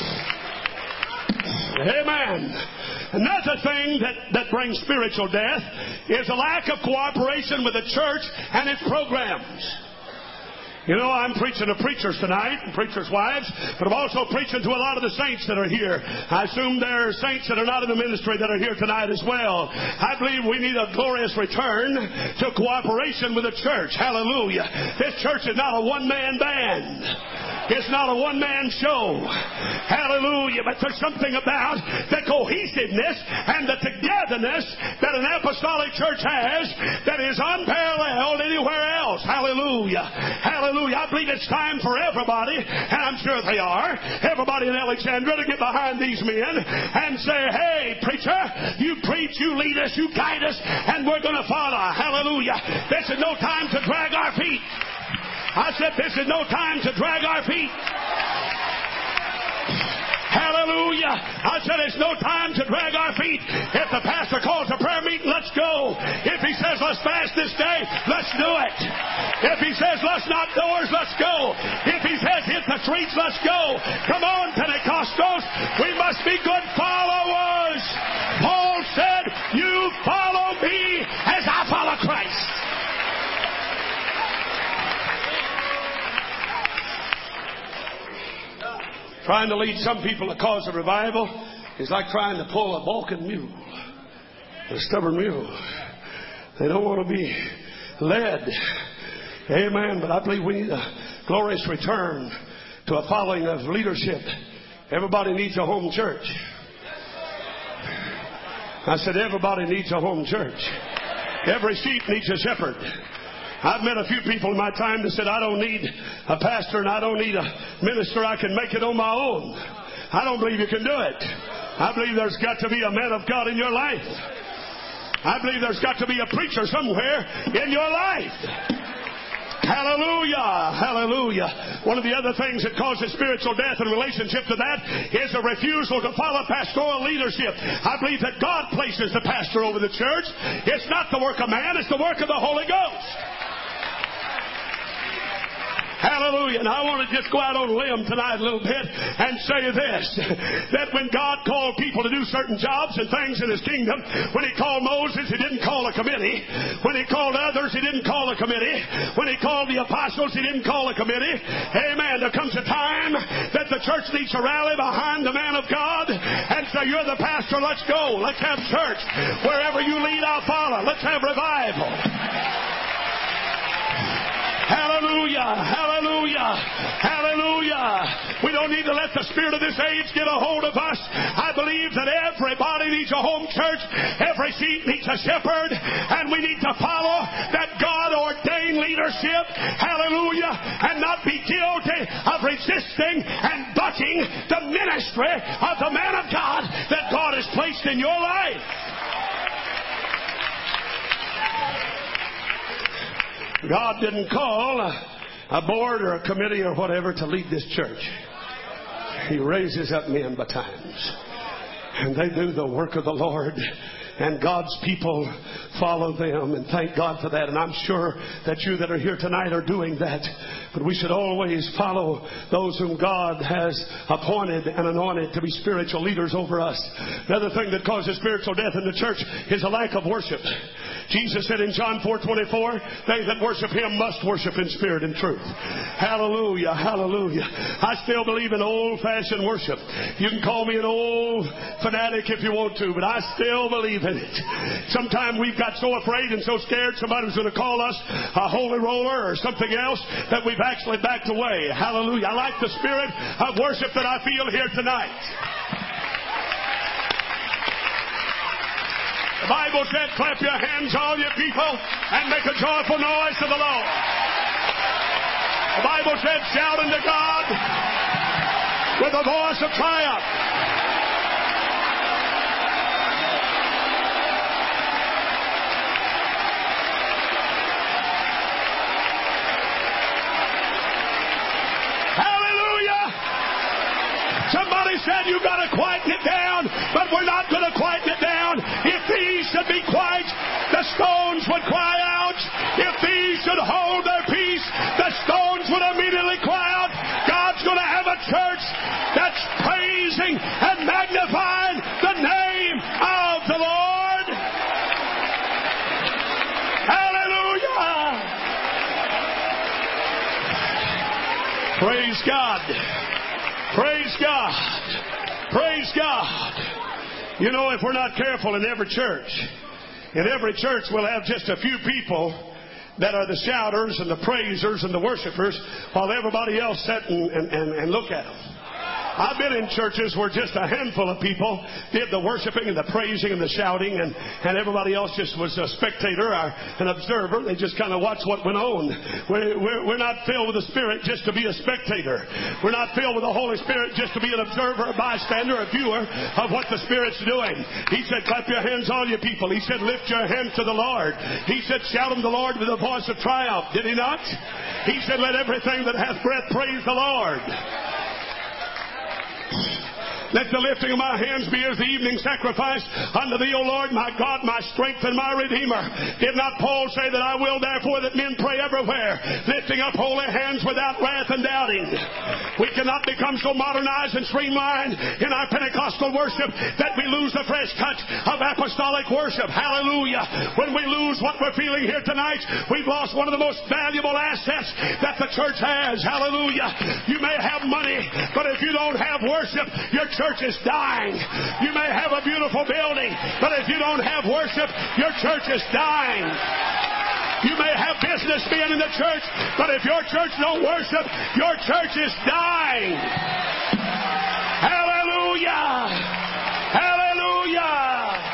Amen. Another thing that brings spiritual death is a lack of cooperation with the church and its programs. You know, I'm preaching to preachers tonight, and preachers' wives, but I'm also preaching to a lot of the saints that are here. I assume there are saints that are not in the ministry that are here tonight as well. I believe we need a glorious return to cooperation with the church. Hallelujah. This church is not a one-man band. It's not a one-man show. Hallelujah. But there's something about the cohesiveness and the togetherness that an apostolic church has that is unparalleled anywhere else. Hallelujah. Hallelujah. I believe it's time for everybody, and I'm sure they are, everybody in Alexandria to get behind these men and say, hey, preacher, you preach, you lead us, you guide us, and we're going to follow. Hallelujah. This is no time to drag our feet. I said this is no time to drag our feet. Hallelujah. I said it's no time to drag our feet. If the pastor calls a prayer meeting, let's go. If he says let's fast this day, let's do it. If he says let's knock doors, let's go. If he says hit the streets, let's go. Come on, Pentecostals. We must be good followers. Paul said, you follow me as I follow Christ. Trying to lead some people to cause of revival is like trying to pull a balking mule, a stubborn mule. They don't want to be led. Amen. But I believe we need a glorious return to a following of leadership. Everybody needs a home church. I said everybody needs a home church. Every sheep needs a shepherd. I've met a few people in my time that said, I don't need a pastor and I don't need a minister. I can make it on my own. I don't believe you can do it. I believe there's got to be a man of God in your life. I believe there's got to be a preacher somewhere in your life. Hallelujah. Hallelujah. One of the other things that causes spiritual death in relationship to that is a refusal to follow pastoral leadership. I believe that God places the pastor over the church. It's not the work of man, it's the work of the Holy Ghost. Hallelujah. And I want to just go out on a limb tonight a little bit and say this, that when God called people to do certain jobs and things in His kingdom, when He called Moses, He didn't call a committee. When He called others, He didn't call a committee. When He called the apostles, He didn't call a committee. Amen. There comes a time that the church needs to rally behind the man of God and say, you're the pastor, let's go. Let's have church. Wherever you lead, I'll follow. Let's have revival. Hallelujah, hallelujah, hallelujah. We don't need to let the spirit of this age get a hold of us. I believe that everybody needs a home church. Every sheep needs a shepherd. And we need to follow that God-ordained leadership. Hallelujah. And not be guilty of resisting and butting the ministry of the man of God that God has placed in your life. God didn't call a board or a committee or whatever to lead this church. He raises up men by times. And they do the work of the Lord. and God's people follow them. And thank God for that. And I'm sure that you that are here tonight are doing that. But we should always follow those whom God has appointed and anointed to be spiritual leaders over us. Another thing that causes spiritual death in the church is a lack of worship. Jesus said in John 4:24, they that worship Him must worship in spirit and truth. Hallelujah, hallelujah. I still believe in old-fashioned worship. You can call me an old fanatic if you want to, but I still believe in it. Sometimes we've got so afraid and so scared somebody was going to call us a holy roller or something else that we've actually backed away. Hallelujah. I like the spirit of worship that I feel here tonight. The Bible said, clap your hands, all you people, and make a joyful noise to the Lord. The Bible said, shout unto God with a voice of triumph. Hallelujah! Somebody said you got to quieten it down, but we're not going to quieten it down. If these should be quiet, the stones would cry out. If these should hold their peace, the stones would immediately cry out. God's going to have a church that's praising and magnifying the name of the Lord. Hallelujah! Praise God. Praise God. Praise God. You know, if we're not careful in every church we'll have just a few people that are the shouters and the praisers and the worshipers while everybody else sit and look at them. I've been in churches where just a handful of people did the worshiping and the praising and the shouting, and everybody else just was a spectator or an observer. They just kind of watched what went on. We're not filled with the Spirit just to be a spectator. We're not filled with the Holy Spirit just to be an observer, a bystander, a viewer of what the Spirit's doing. He said, clap your hands, all you people. He said, lift your hands to the Lord. He said, shout unto the Lord with a voice of triumph. Did He not? He said, let everything that hath breath praise the Lord. Let the lifting of my hands be as the evening sacrifice unto thee, O Lord, my God, my strength and my Redeemer. Did not Paul say that I will therefore that men pray everywhere, lifting up holy hands without wrath and doubting? We cannot become so modernized and streamlined in our Pentecostal worship that we lose the fresh touch of apostolic worship. Hallelujah. When we lose what we're feeling here tonight, we've lost one of the most valuable assets that the church has. Hallelujah. You may have money, but if you don't have worship, your church is dying. You may have a beautiful building, but if you don't have worship, your church is dying. You may have businessmen in the church, but if your church don't worship, your church is dying. Hallelujah! Hallelujah!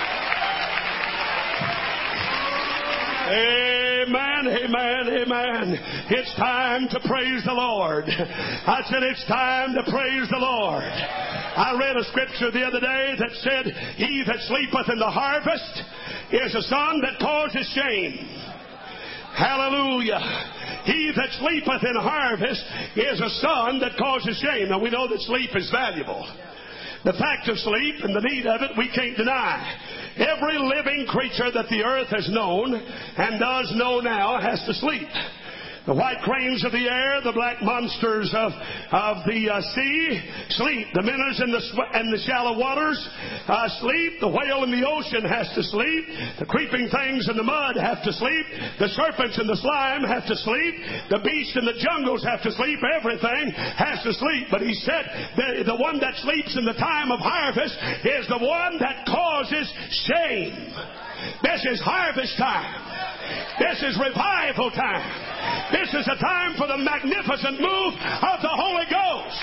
Amen, amen, amen. It's time to praise the Lord. I said it's time to praise the Lord. I read a scripture the other day that said, he that sleepeth in the harvest is a son that causes shame. Hallelujah. He that sleepeth in harvest is a son that causes shame. Now we know that sleep is valuable. The fact of sleep and the need of it we can't deny. Every living creature that the earth has known and does know now has to sleep. The white cranes of the air, the black monsters of the sea sleep. The minnows in the shallow waters sleep. The whale in the ocean has to sleep. The creeping things in the mud have to sleep. The serpents in the slime have to sleep. The beasts in the jungles have to sleep. Everything has to sleep. But he said the one that sleeps in the time of harvest is the one that causes shame. This is harvest time. This is revival time. This is a time for the magnificent move of the Holy Ghost.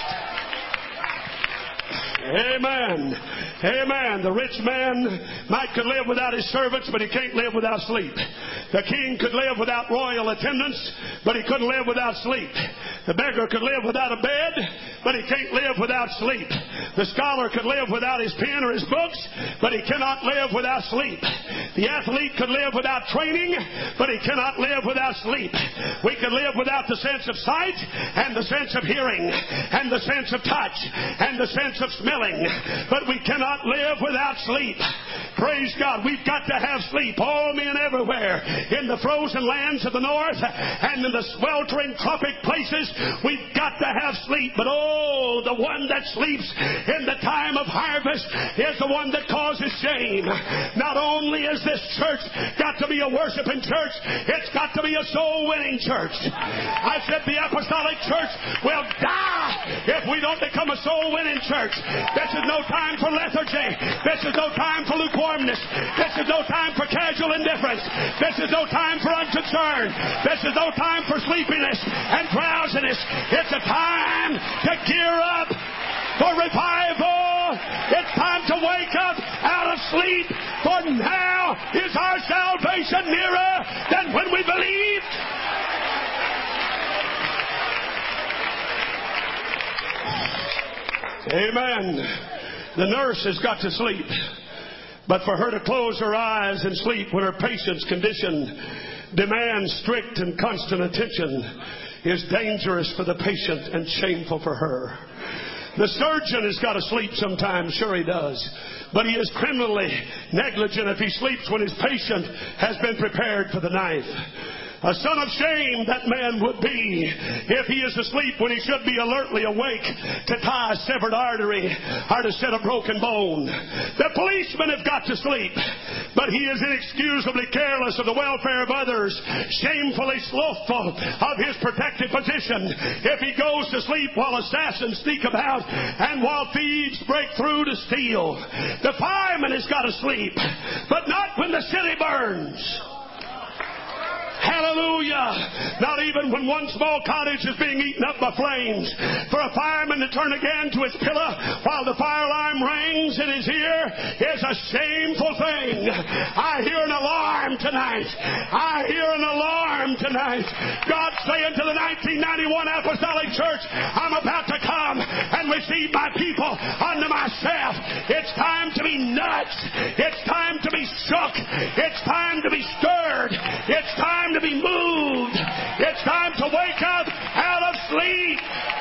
Amen. Amen. The rich man could live without his servants, but he can't live without sleep. The king could live without royal attendance, but he couldn't live without sleep. The beggar could live without a bed, but he can't live without sleep. The scholar could live without his pen or his books, but he cannot live without sleep. The athlete could live without training, but he cannot live without sleep. We could live without the sense of sight and the sense of hearing and the sense of touch and the sense of smelling, but we cannot live without sleep. Praise God. We've got to have sleep. All men everywhere, in the frozen lands of the north and in the sweltering tropic places, we've got to have sleep. But oh, the one that sleeps in the time of harvest is the one that causes shame. Not only is this church got to be a worshiping church, it's got to be a soul-winning church. I said the apostolic church will die if we don't become a soul-winning church. This is no time for lethargy. This is no time for lukewarmness. This is no time for casual indifference. This is no time for unconcern. This is no time for sleepiness and drowsiness. It's a time to gear up for revival. It's time to wake up out of sleep, for now is our salvation nearer than when we believed. Amen. The nurse has got to sleep. But for her to close her eyes and sleep when her patient's condition demands strict and constant attention is dangerous for the patient and shameful for her. The surgeon has got to sleep sometimes, sure he does. But he is criminally negligent if he sleeps when his patient has been prepared for the knife. A son of shame that man would be if he is asleep when he should be alertly awake to tie a severed artery or to set a broken bone. The policemen have got to sleep, but he is inexcusably careless of the welfare of others, shamefully slothful of his protective position if he goes to sleep while assassins sneak about and while thieves break through to steal. The fireman has got to sleep, but not when the city burns. Hallelujah. Not even when one small cottage is being eaten up by flames. For a fireman to turn again to his pillow while the fire alarm rings in his ear is a shameful thing. I hear an alarm tonight. I hear an alarm tonight. God saying to the 1991 Apostolic Church, I'm about to come and receive my people unto myself. It's time to be nudged. It's time to be shook. It's time to be stirred. It's time to be moved. It's time to wake up out of sleep.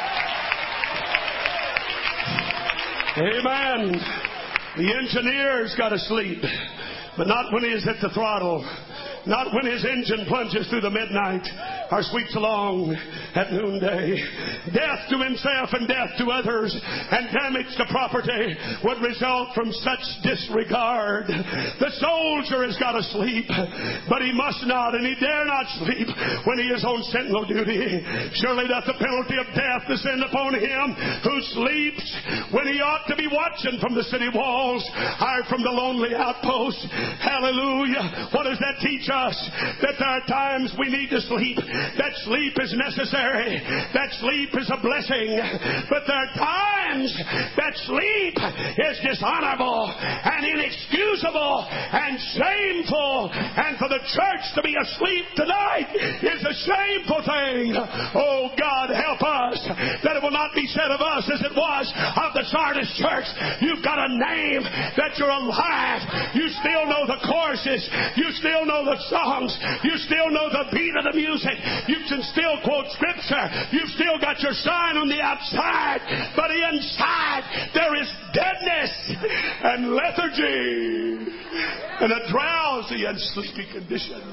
Amen. The engineer's got to sleep, but not when he's at the throttle. Not when his engine plunges through the midnight or sweeps along at noonday. Death to himself and death to others and damage to property would result from such disregard. The soldier has got to sleep, but he must not and he dare not sleep when he is on sentinel duty. Surely doth the penalty of death descend upon him who sleeps when he ought to be watching from the city walls or from the lonely outpost. Hallelujah. What does that teach us? That there are times we need to sleep. That sleep is necessary. That sleep is a blessing. But there are times that sleep is dishonorable and inexcusable and shameful. And for the church to be asleep tonight is a shameful thing. Oh, God, help us that it will not be said of us as it was of the Sardis church. You've got a name that you're alive. You still know the choruses. You still know the songs. You still know the beat of the music. You can still quote scripture. You've still got your sign on the outside, but inside there is deadness and lethargy and a drowsy and sleepy condition.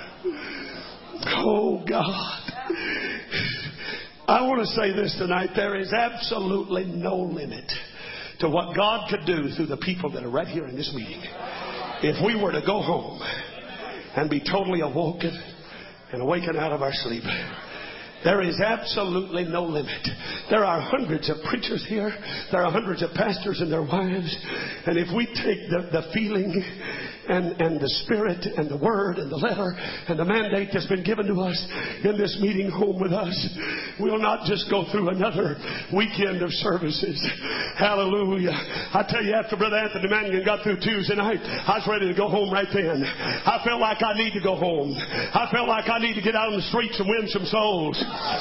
Oh, God. I want to say this tonight. There is absolutely no limit to what God could do through the people that are right here in this meeting if we were to go home and be totally awoken and awakened out of our sleep. There is absolutely no limit. There are hundreds of preachers here. There are hundreds of pastors and their wives. And if we take the feeling and the Spirit and the Word and the letter and the mandate that's been given to us in this meeting home with us, we'll not just go through another weekend of services. Hallelujah. I tell you, after Brother Anthony Mannion got through Tuesday night, I was ready to go home right then. I felt like I need to go home. I felt like I need to get out on the streets and win some souls.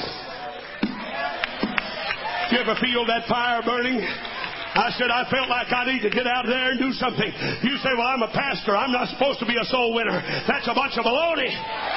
You ever feel that fire burning? I said, I felt like I need to get out there and do something. You say, well, I'm a pastor. I'm not supposed to be a soul winner. That's a bunch of baloney.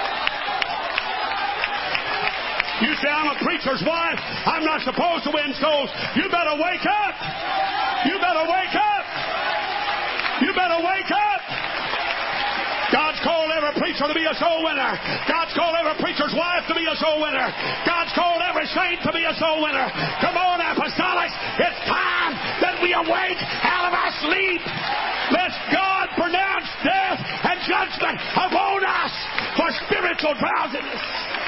You say, I'm a preacher's wife. I'm not supposed to win souls. You better wake up. You better wake up. You better wake up. God's called every preacher to be a soul winner. God's called every preacher's wife to be a soul winner. God's called every saint to be a soul winner. Come on, apostolics. It's time that we awake out of our sleep. Lest God pronounce death and judgment upon us for spiritual drowsiness.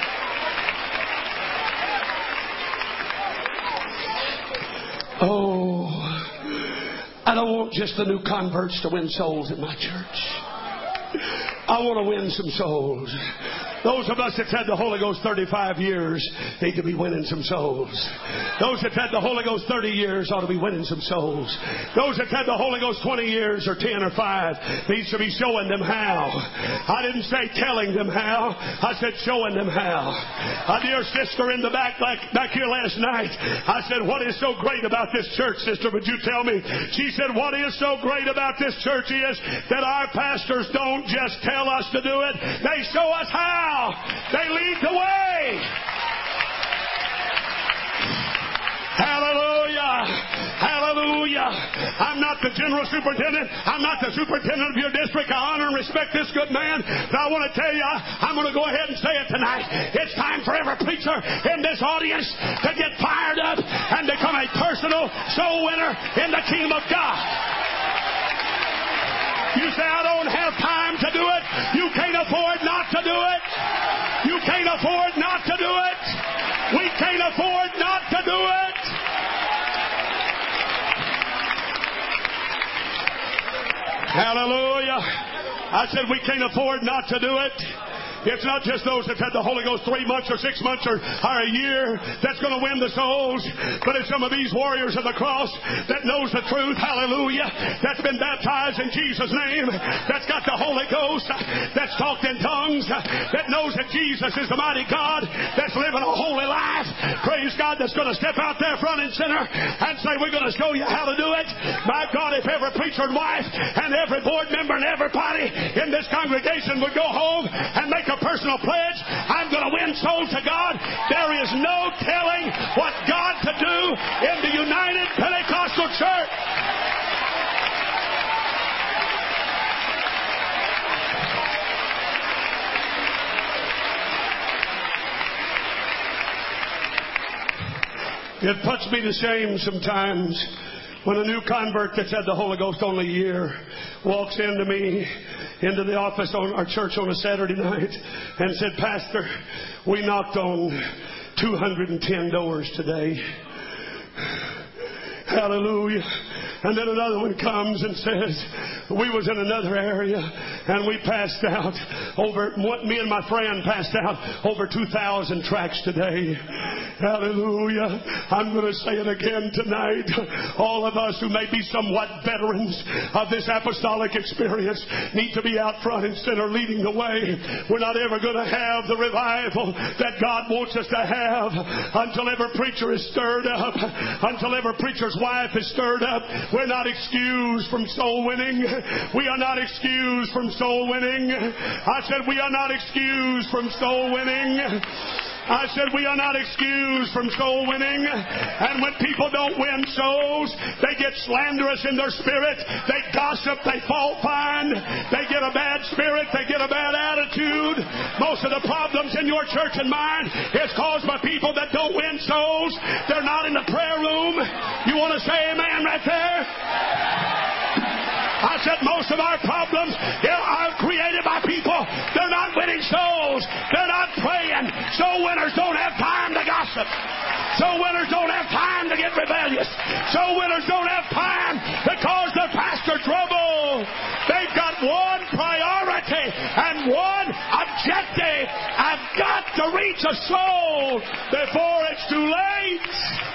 Oh, I don't want just the new converts to win souls in my church. I want to win some souls. Those of us that's had the Holy Ghost 35 years need to be winning some souls. Those that had the Holy Ghost 30 years ought to be winning some souls. Those that had the Holy Ghost 20 years or 10 or 5 needs to be showing them how. I didn't say telling them how. I said showing them how. A dear sister in the back here last night, I said, what is so great about this church, sister? Would you tell me? She said, what is so great about this church is that our pastors don't just tell us to do it. They show us how. They lead the way. Hallelujah. Hallelujah. I'm not the general superintendent. I'm not the superintendent of your district. I honor and respect this good man. But I want to tell you, I'm going to go ahead and say it tonight. It's time for every preacher in this audience to get fired up and become a personal soul winner in the kingdom of God. You say, I don't have time to do it. You can't afford not to do it. You can't afford not to do it. We can't afford not to do it. Hallelujah. I said we can't afford not to do it. It's not just those that had the Holy Ghost 3 months or 6 months or a year that's going to win the souls, but it's some of these warriors of the cross that knows the truth, hallelujah, that's been baptized in Jesus' name, that's got the Holy Ghost, that's talked in tongues, that knows that Jesus is the mighty God, that's living a holy life, praise God, that's going to step out there front and center and say, we're going to show you how to do it. My God, if every preacher and wife and every board member and everybody in this congregation would go home and make a personal pledge, I'm going to win souls to God. There is no telling what God could do in the United Pentecostal Church. It puts me to shame sometimes when a new convert that's had the Holy Ghost only a year walks into me, into the office on our church on a Saturday night and said, Pastor, we knocked on 210 doors today. Hallelujah. And then another one comes and says, we was in another area and we passed out over, me and my friend passed out over 2,000 tracts today. Hallelujah. I'm going to say it again tonight. All of us who may be somewhat veterans of this apostolic experience need to be out front and center leading the way. We're not ever going to have the revival that God wants us to have until every preacher is stirred up, until every preacher's wife is stirred up. We're not excused from soul winning. We are not excused from soul winning. I said we are not excused from soul winning. I said we are not excused from soul winning. And when people don't win souls, they get slanderous in their spirit. They gossip. They fault find. They get a bad spirit. They get a bad attitude. Most of the problems in your church and mine is caused by people that don't win souls. They're not in the prayer room. You want to say amen right there? I said most of our problems are created by people. They're not winning souls. They're not praying. Soul winners don't have time to gossip. Soul winners don't have time to get rebellious. Soul winners don't have time to cause their pastor trouble. They've got one reach a soul before it's too late.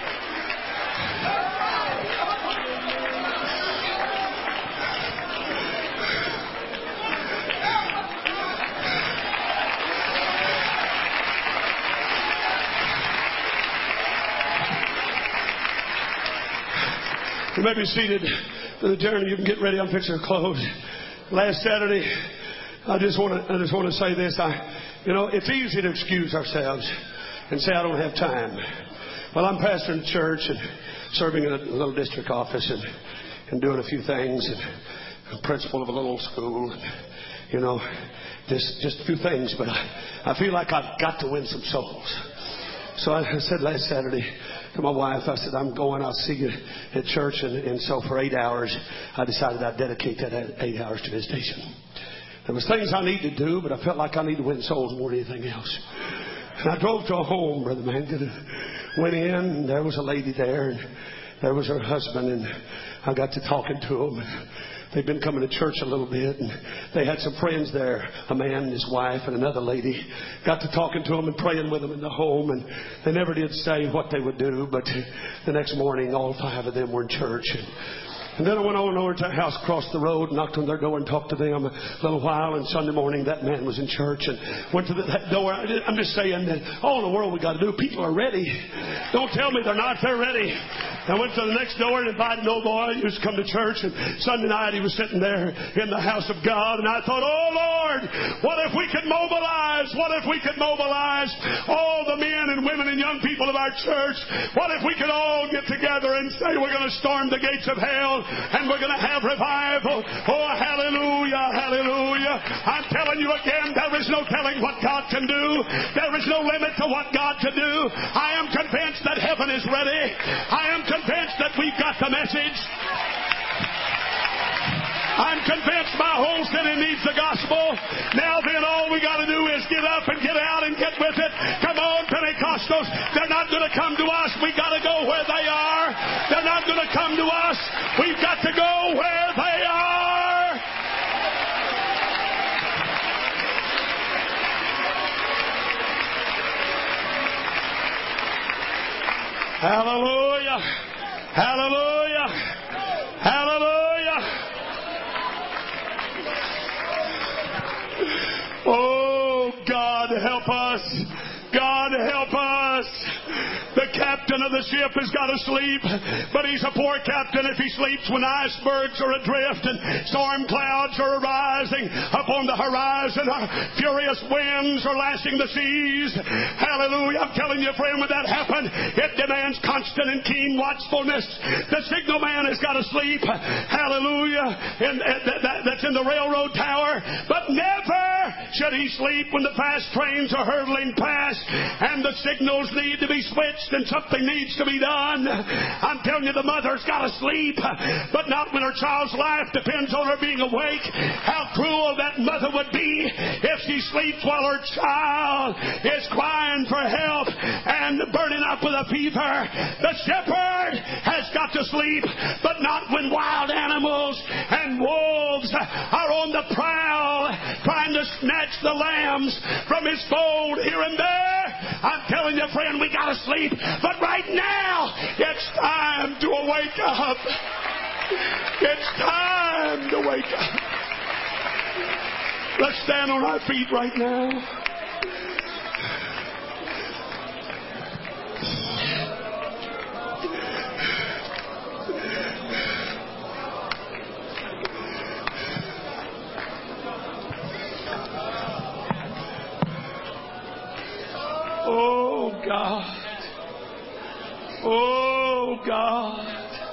You may be seated. Brother Jeremy, you can get ready. I'm fixing to close. Last Saturday, I just want to say this. It's easy to excuse ourselves and say I don't have time. Well, I'm pastoring a church and serving in a little district office and doing a few things and principal of a little school. And, just a few things, but I feel like I've got to win some souls. So I said last Saturday to my wife, I said, I'm going, I'll see you at church. And so for 8 hours, I decided I'd dedicate that 8 hours to visitation. There was things I needed to do, but I felt like I needed to win souls more than anything else. And I drove to a home, Brother Mangan, and went in, and there was a lady there, and there was her husband, and I got to talking to them. They'd been coming to church a little bit, and they had some friends there, a man and his wife and another lady. Got to talking to them and praying with them in the home, and they never did say what they would do, but the next morning all 5 of them were in church. And then I went on over to a house across the road, knocked on their door and talked to them a little while. And Sunday morning, that man was in church and went to that door. I'm just saying that all in the world we got to do. People are ready. Don't tell me they're not. They're ready. I went to the next door and invited an old boy who used to come to church. And Sunday night he was sitting there in the house of God. And I thought, oh Lord, what if we could mobilize? What if we could mobilize all the men and women and young people of our church? What if we could all get together and say we're going to storm the gates of hell? And we're going to have revival. Oh, hallelujah, hallelujah. I'm telling you again, there is no telling what God can do. There is no limit to what God can do. I am convinced that heaven is ready. I am convinced that we've got the message. I'm convinced my whole city needs the gospel. Now then, all we got to do is get up and get out and get with it. Come on, Pentecostals. They're not going to come to us. We got to go where they are. They're not going to come to us. We've got to go where they are. Hallelujah. Hallelujah. Hallelujah. Oh, God help us. God help us. The captain of the ship has got to sleep, but he's a poor captain if he sleeps when icebergs are adrift and storm clouds are arising upon the horizon. Furious winds are lashing the seas. Hallelujah. I'm telling you, friend, when that happens, it demands constant and keen watchfulness. The signal man has got to sleep. Hallelujah. And that's in the railroad tower. But never should he sleep when the fast trains are hurtling past and the signals need to be switched and something needs to be done. I'm telling you, the mother's got to sleep, but not when her child's life depends on her being awake. How cruel that mother would be if she sleeps while her child is crying for help and burning up with a fever. The shepherd has got to sleep, but not when wild animals and wolves are on the prowl trying to snatch the lambs from his fold here and there. I'm telling you, friend, we got to sleep. But right now, it's time to wake up. It's time to wake up. Let's stand on our feet right now. Oh, God. Oh, God.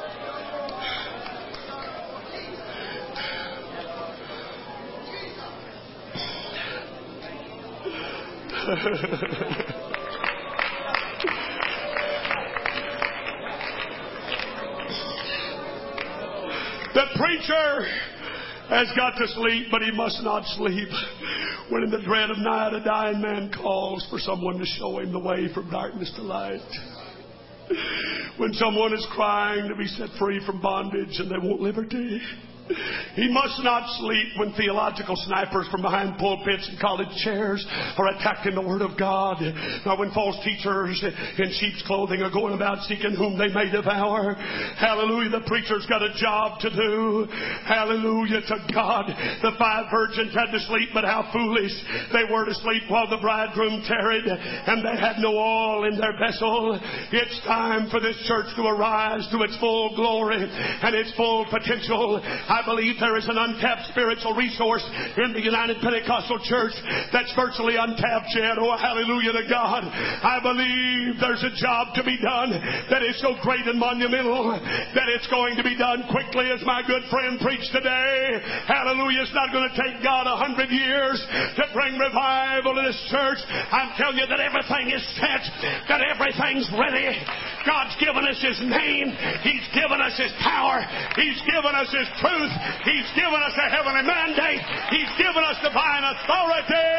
The preacher has got to sleep, but he must not sleep when in the dread of night a dying man calls for someone to show him the way from darkness to light. When someone is crying to be set free from bondage and they want liberty. He must not sleep when theological snipers from behind pulpits and college chairs are attacking the Word of God. Now when false teachers in sheep's clothing are going about seeking whom they may devour. Hallelujah. The preacher's got a job to do. Hallelujah to God. The 5 virgins had to sleep, but how foolish they were to sleep while the bridegroom tarried and they had no oil in their vessel. It's time for this church to arise to its full glory and its full potential. I believe there is an untapped spiritual resource in the United Pentecostal Church that's virtually untapped yet. Oh, hallelujah to God. I believe there's a job to be done that is so great and monumental that it's going to be done quickly, as my good friend preached today. Hallelujah. It's not going to take God 100 years to bring revival in this church. I'm telling you that everything is set, that everything's ready. God's given us His name. He's given us His power. He's given us His truth. He's given us a heavenly mandate. He's given us divine authority.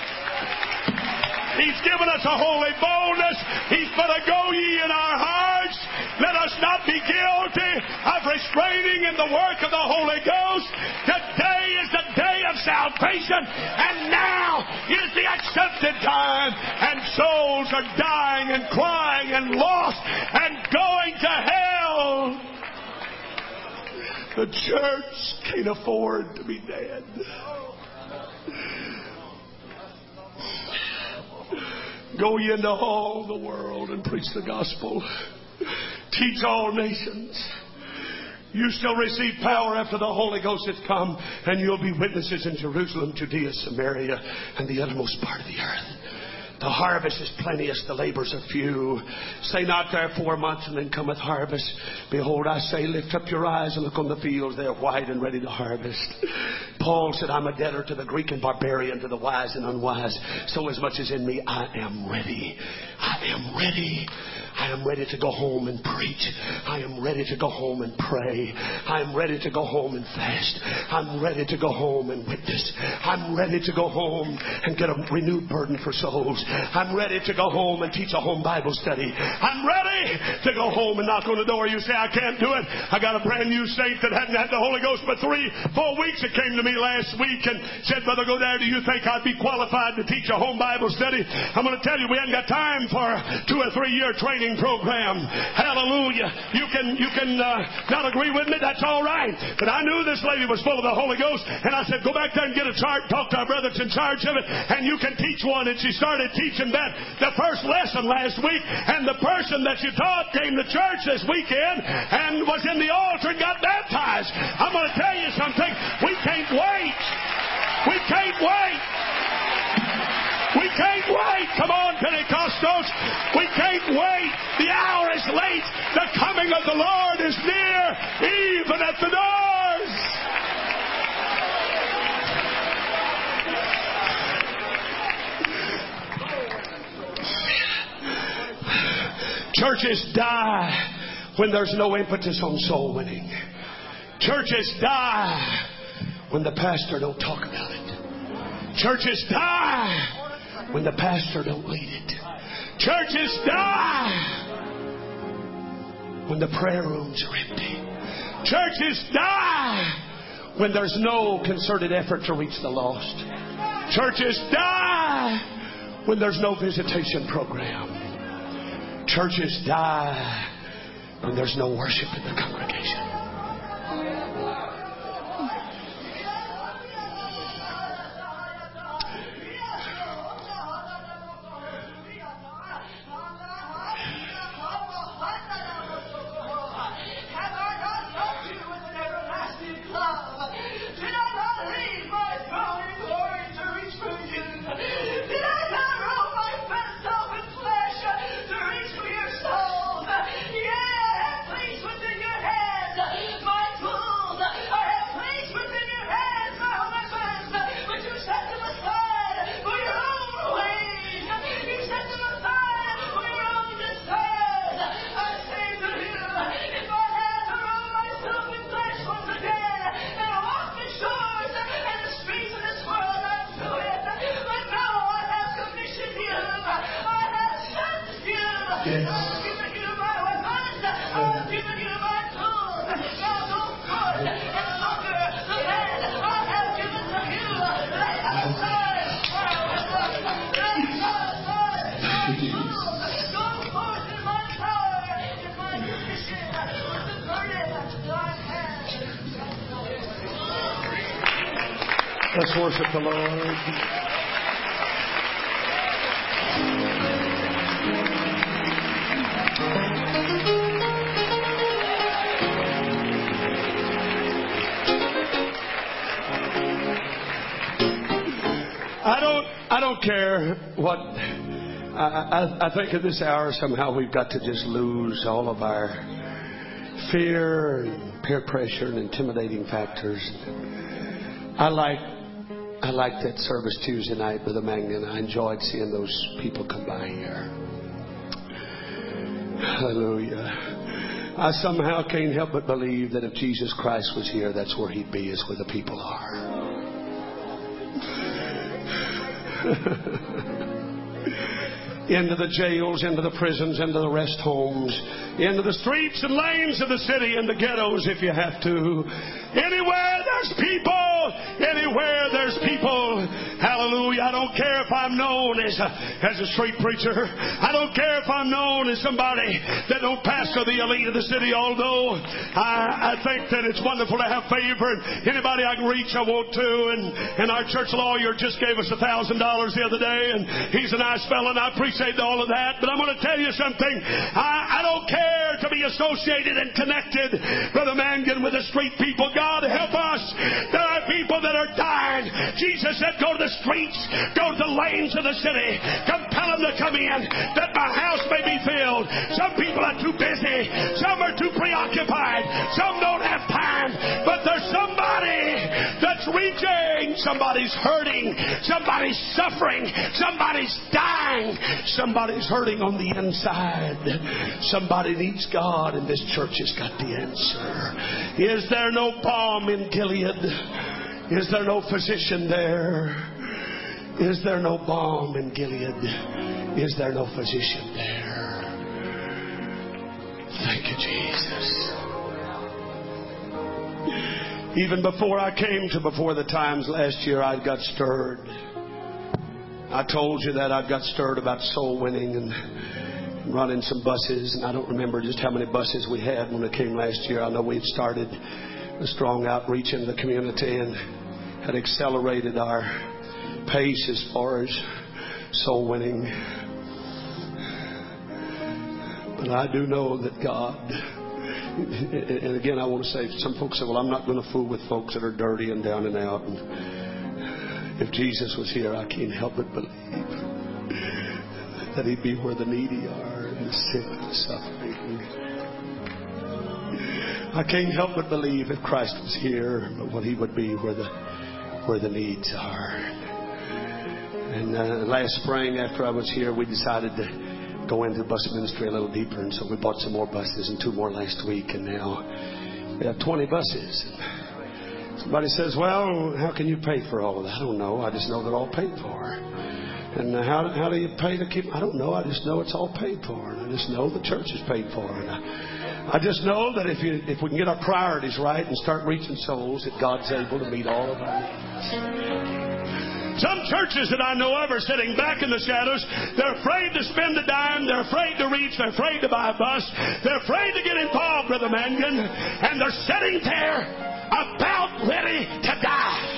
He's given us a holy boldness. He's put a go ye in our hearts. Let us not be guilty of restraining in the work of the Holy Ghost. Today is the day of salvation, and now is the accepted time, and souls are dying and crying and lost and going to hell. The church can't afford to be dead. Go ye into all the world and preach the gospel. Teach all nations. You shall receive power after the Holy Ghost hath come, and you'll be witnesses in Jerusalem, Judea, Samaria, and the uttermost part of the earth. The harvest is plenteous, the labors are few. Say not there 4 months and then cometh harvest. Behold, I say, lift up your eyes and look on the fields. They are white and ready to harvest. Paul said, I'm a debtor to the Greek and barbarian, to the wise and unwise. So as much as in me, I am ready. I am ready. I am ready to go home and preach. I am ready to go home and pray. I am ready to go home and fast. I'm ready to go home and witness. I'm ready to go home and get a renewed burden for souls. I'm ready to go home and teach a home Bible study. I'm ready to go home and knock on the door. You say, I can't do it. I got a brand new saint that hadn't had the Holy Ghost for 3-4 weeks. It came to me last week and said, Brother Godare, do you think I'd be qualified to teach a home Bible study? I'm going to tell you, we haven't got time for a 2 or 3 year training program. Hallelujah. You can not agree with me. That's all right. But I knew this lady was full of the Holy Ghost, and I said, go back there and get a chart, talk to our brother that's in charge of it, and you can teach one. And she started teaching that the first lesson last week, and the person that you taught came to church this weekend and was in the altar and got baptized. I'm going to tell you something. We can't wait. We can't wait. We can't wait. Come on, Pentecostals. We can't wait. The hour is late. The coming of the Lord is near, even at the doors. Churches die when there's no impetus on soul winning. Churches die when the pastor don't talk about it. Churches die when the pastor don't lead it. Churches die when the prayer rooms are empty. Churches die when there's no concerted effort to reach the lost. Churches die when there's no visitation program. Churches die when there's no worship in the congregation. Let's worship the Lord. I don't care what. I think at this hour somehow we've got to just lose all of our fear and peer pressure and intimidating factors. I like that service Tuesday night, Brother Mangan. I enjoyed seeing those people come by here. Hallelujah. I somehow can't help but believe that if Jesus Christ was here, that's where He'd be, is where the people are. Into the jails, into the prisons, into the rest homes, into the streets and lanes of the city, and the ghettos if you have to. Anywhere there's people, hallelujah. I don't care if I'm known as a street preacher. I don't care if I'm known as somebody that don't pastor the elite of the city, although I think that it's wonderful to have favor. And anybody I can reach, I want to. And our church lawyer just gave us $1,000 the other day, and he's a nice fellow, and I appreciate all of that. But I'm going to tell you something. I don't care to be associated and connected, Brother Mangan, with the street people. God help us. There are people that are dying. Jesus said, go to the streets, go to the lanes of the city, compel them to come in, that my house may be filled. Some people are too busy. Some are too preoccupied. Some don't have time. But there's somebody that's reaching. Somebody's hurting. Somebody's suffering. Somebody's dying. Somebody's hurting on the inside. Somebody needs God, and this church has got the answer. Is there no balm in Gilead? Is there no physician there? Is there no balm in Gilead? Is there no physician there? Thank you, Jesus. Even before I came to Before the Times last year, I got stirred. I told you that I got stirred about soul winning and running some buses. And I don't remember just how many buses we had when it came last year. I know we had started a strong outreach in the community and had accelerated our pace as far as soul winning. But I do know that God, and again I want to say, some folks say, well, I'm not going to fool with folks that are dirty and down and out. And if Jesus was here, I can't help but believe that He'd be where the needy are and the sick and the suffering. I can't help but believe if Christ was here, but what He would be where the needs are. And last spring, after I was here, we decided to go into bus ministry a little deeper, and so we bought some more buses and 2 more last week, and now we have 20 buses. Somebody says, well, how can you pay for all of that? I don't know. I just know they're all paid for. And how do you pay to keep? I don't know. I just know it's all paid for. And I just know the church is paid for. And I just know that if we can get our priorities right and start reaching souls, that God's able to meet all of our needs. Some churches that I know of are sitting back in the shadows. They're afraid to spend a dime. They're afraid to reach. They're afraid to buy a bus. They're afraid to get involved, Brother Mangan. And they're sitting there about ready to die.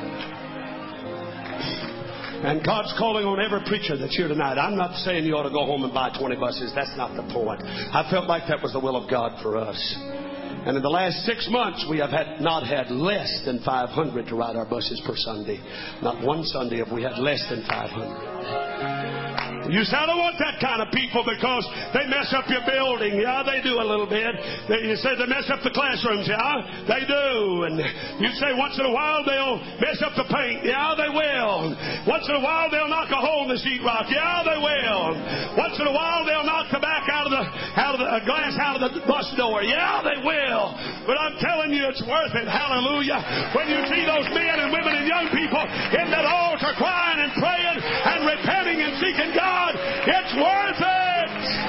And God's calling on every preacher that's here tonight. I'm not saying you ought to go home and buy 20 buses. That's not the point. I felt like that was the will of God for us. And in the last 6 months, we have not had less than 500 to ride our buses per Sunday. Not one Sunday have we had less than 500. You say, I don't want that kind of people because they mess up your building. Yeah, they do a little bit. You say they mess up the classrooms. Yeah, they do. And you say once in a while they'll mess up the paint. Yeah, they will. Once in a while they'll knock a hole in the sheetrock. Yeah, they will. Once in a while they'll knock the back out of the glass out of the bus door. Yeah, they will. But I'm telling you, it's worth it. Hallelujah. When you see those men and women and young people in that altar crying and praying and repenting and seeking God, it's worth it.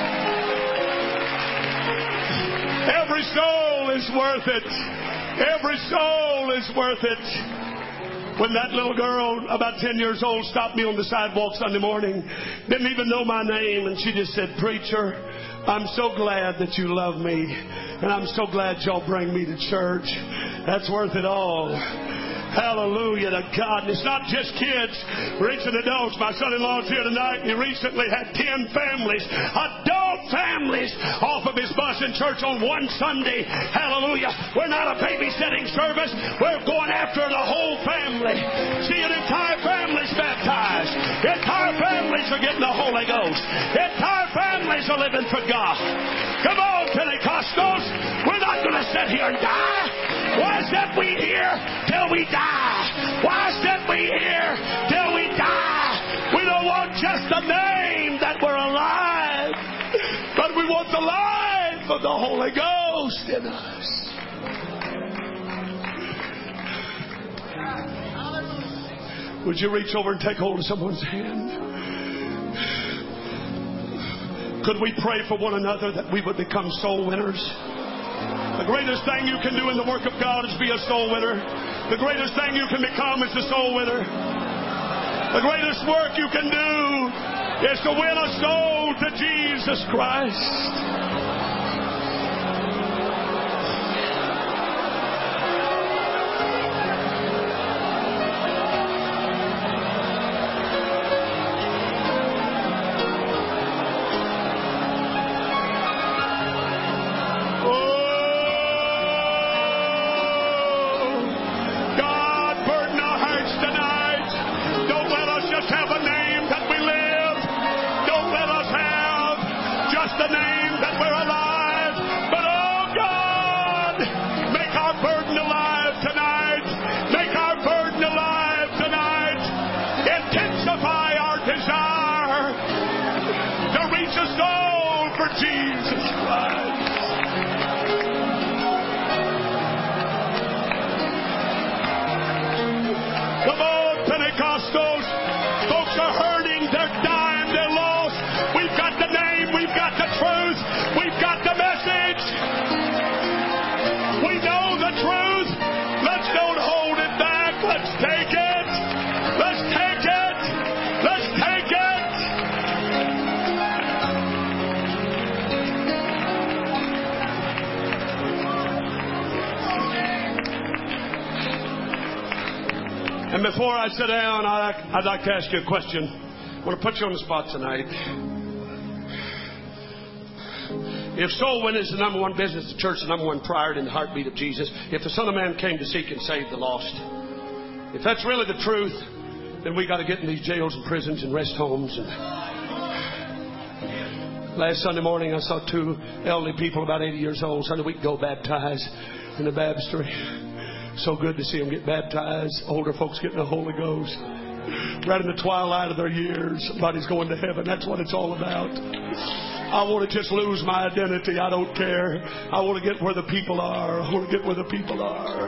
Every soul is worth it. Every soul is worth it. When that little girl, about 10 years old, stopped me on the sidewalk Sunday morning, didn't even know my name, and she just said, Preacher, I'm so glad that you love me. And I'm so glad y'all bring me to church. That's worth it all. Hallelujah to God. And it's not just kids reaching adults. My son-in-law's here tonight, and he recently had 10 families, adult families, off of his bus in church on one Sunday. Hallelujah. We're not a babysitting service. We're going after the whole family. See, an entire family's baptized. Entire families are getting the Holy Ghost. Entire families are living for God. Come on, Pentecostals. We're not going to sit here and die. Why sit we here till we die? Why sit we here till we die? We don't want just the name that we're alive, but we want the life of the Holy Ghost in us. Would you reach over and take hold of someone's hand? Could we pray for one another that we would become soul winners? The greatest thing you can do in the work of God is be a soul winner. The greatest thing you can become is a soul winner. The greatest work you can do is to win a soul to Jesus Christ. And before I sit down, I'd like to ask you a question. I want to put you on the spot tonight. If soul winning is the number one business of the church, the number one priority in the heartbeat of Jesus, if the Son of Man came to seek and save the lost, if that's really the truth, then we got to get in these jails and prisons and rest homes. And last Sunday morning, I saw 2 elderly people about 80 years old, Sunday week ago, baptized in the baptistry. So good to see them get baptized. Older folks getting the Holy Ghost. Right in the twilight of their years, somebody's going to heaven. That's what it's all about. I want to just lose my identity. I don't care. I want to get where the people are. I want to get where the people are.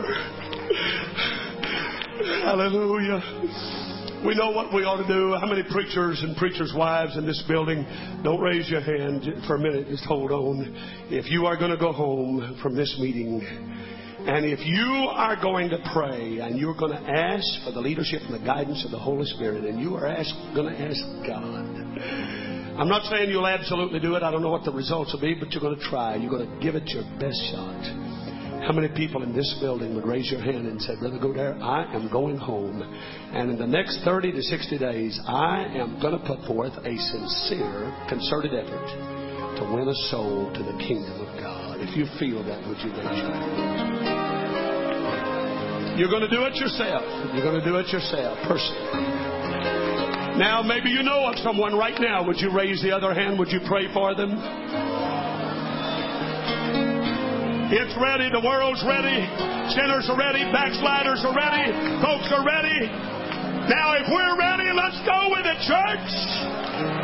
Hallelujah. We know what we ought to do. How many preachers and preachers' wives in this building? Don't raise your hand for a minute. Just hold on. If you are going to go home from this meeting, and if you are going to pray and you're going to ask for the leadership and the guidance of the Holy Spirit, and you are going to ask God, I'm not saying you'll absolutely do it. I don't know what the results will be, but you're going to try. You're going to give it your best shot. How many people in this building would raise your hand and say, Brother Godare, I am going home, and in the next 30 to 60 days, I am going to put forth a sincere, concerted effort to win a soul to the kingdom of God. If you feel that, would you raise your hand? You're going to do it yourself. You're going to do it yourself, personally. Now, maybe you know of someone right now. Would you raise the other hand? Would you pray for them? It's ready. The world's ready. Sinners are ready. Backsliders are ready. Folks are ready. Now, if we're ready, let's go with it, church.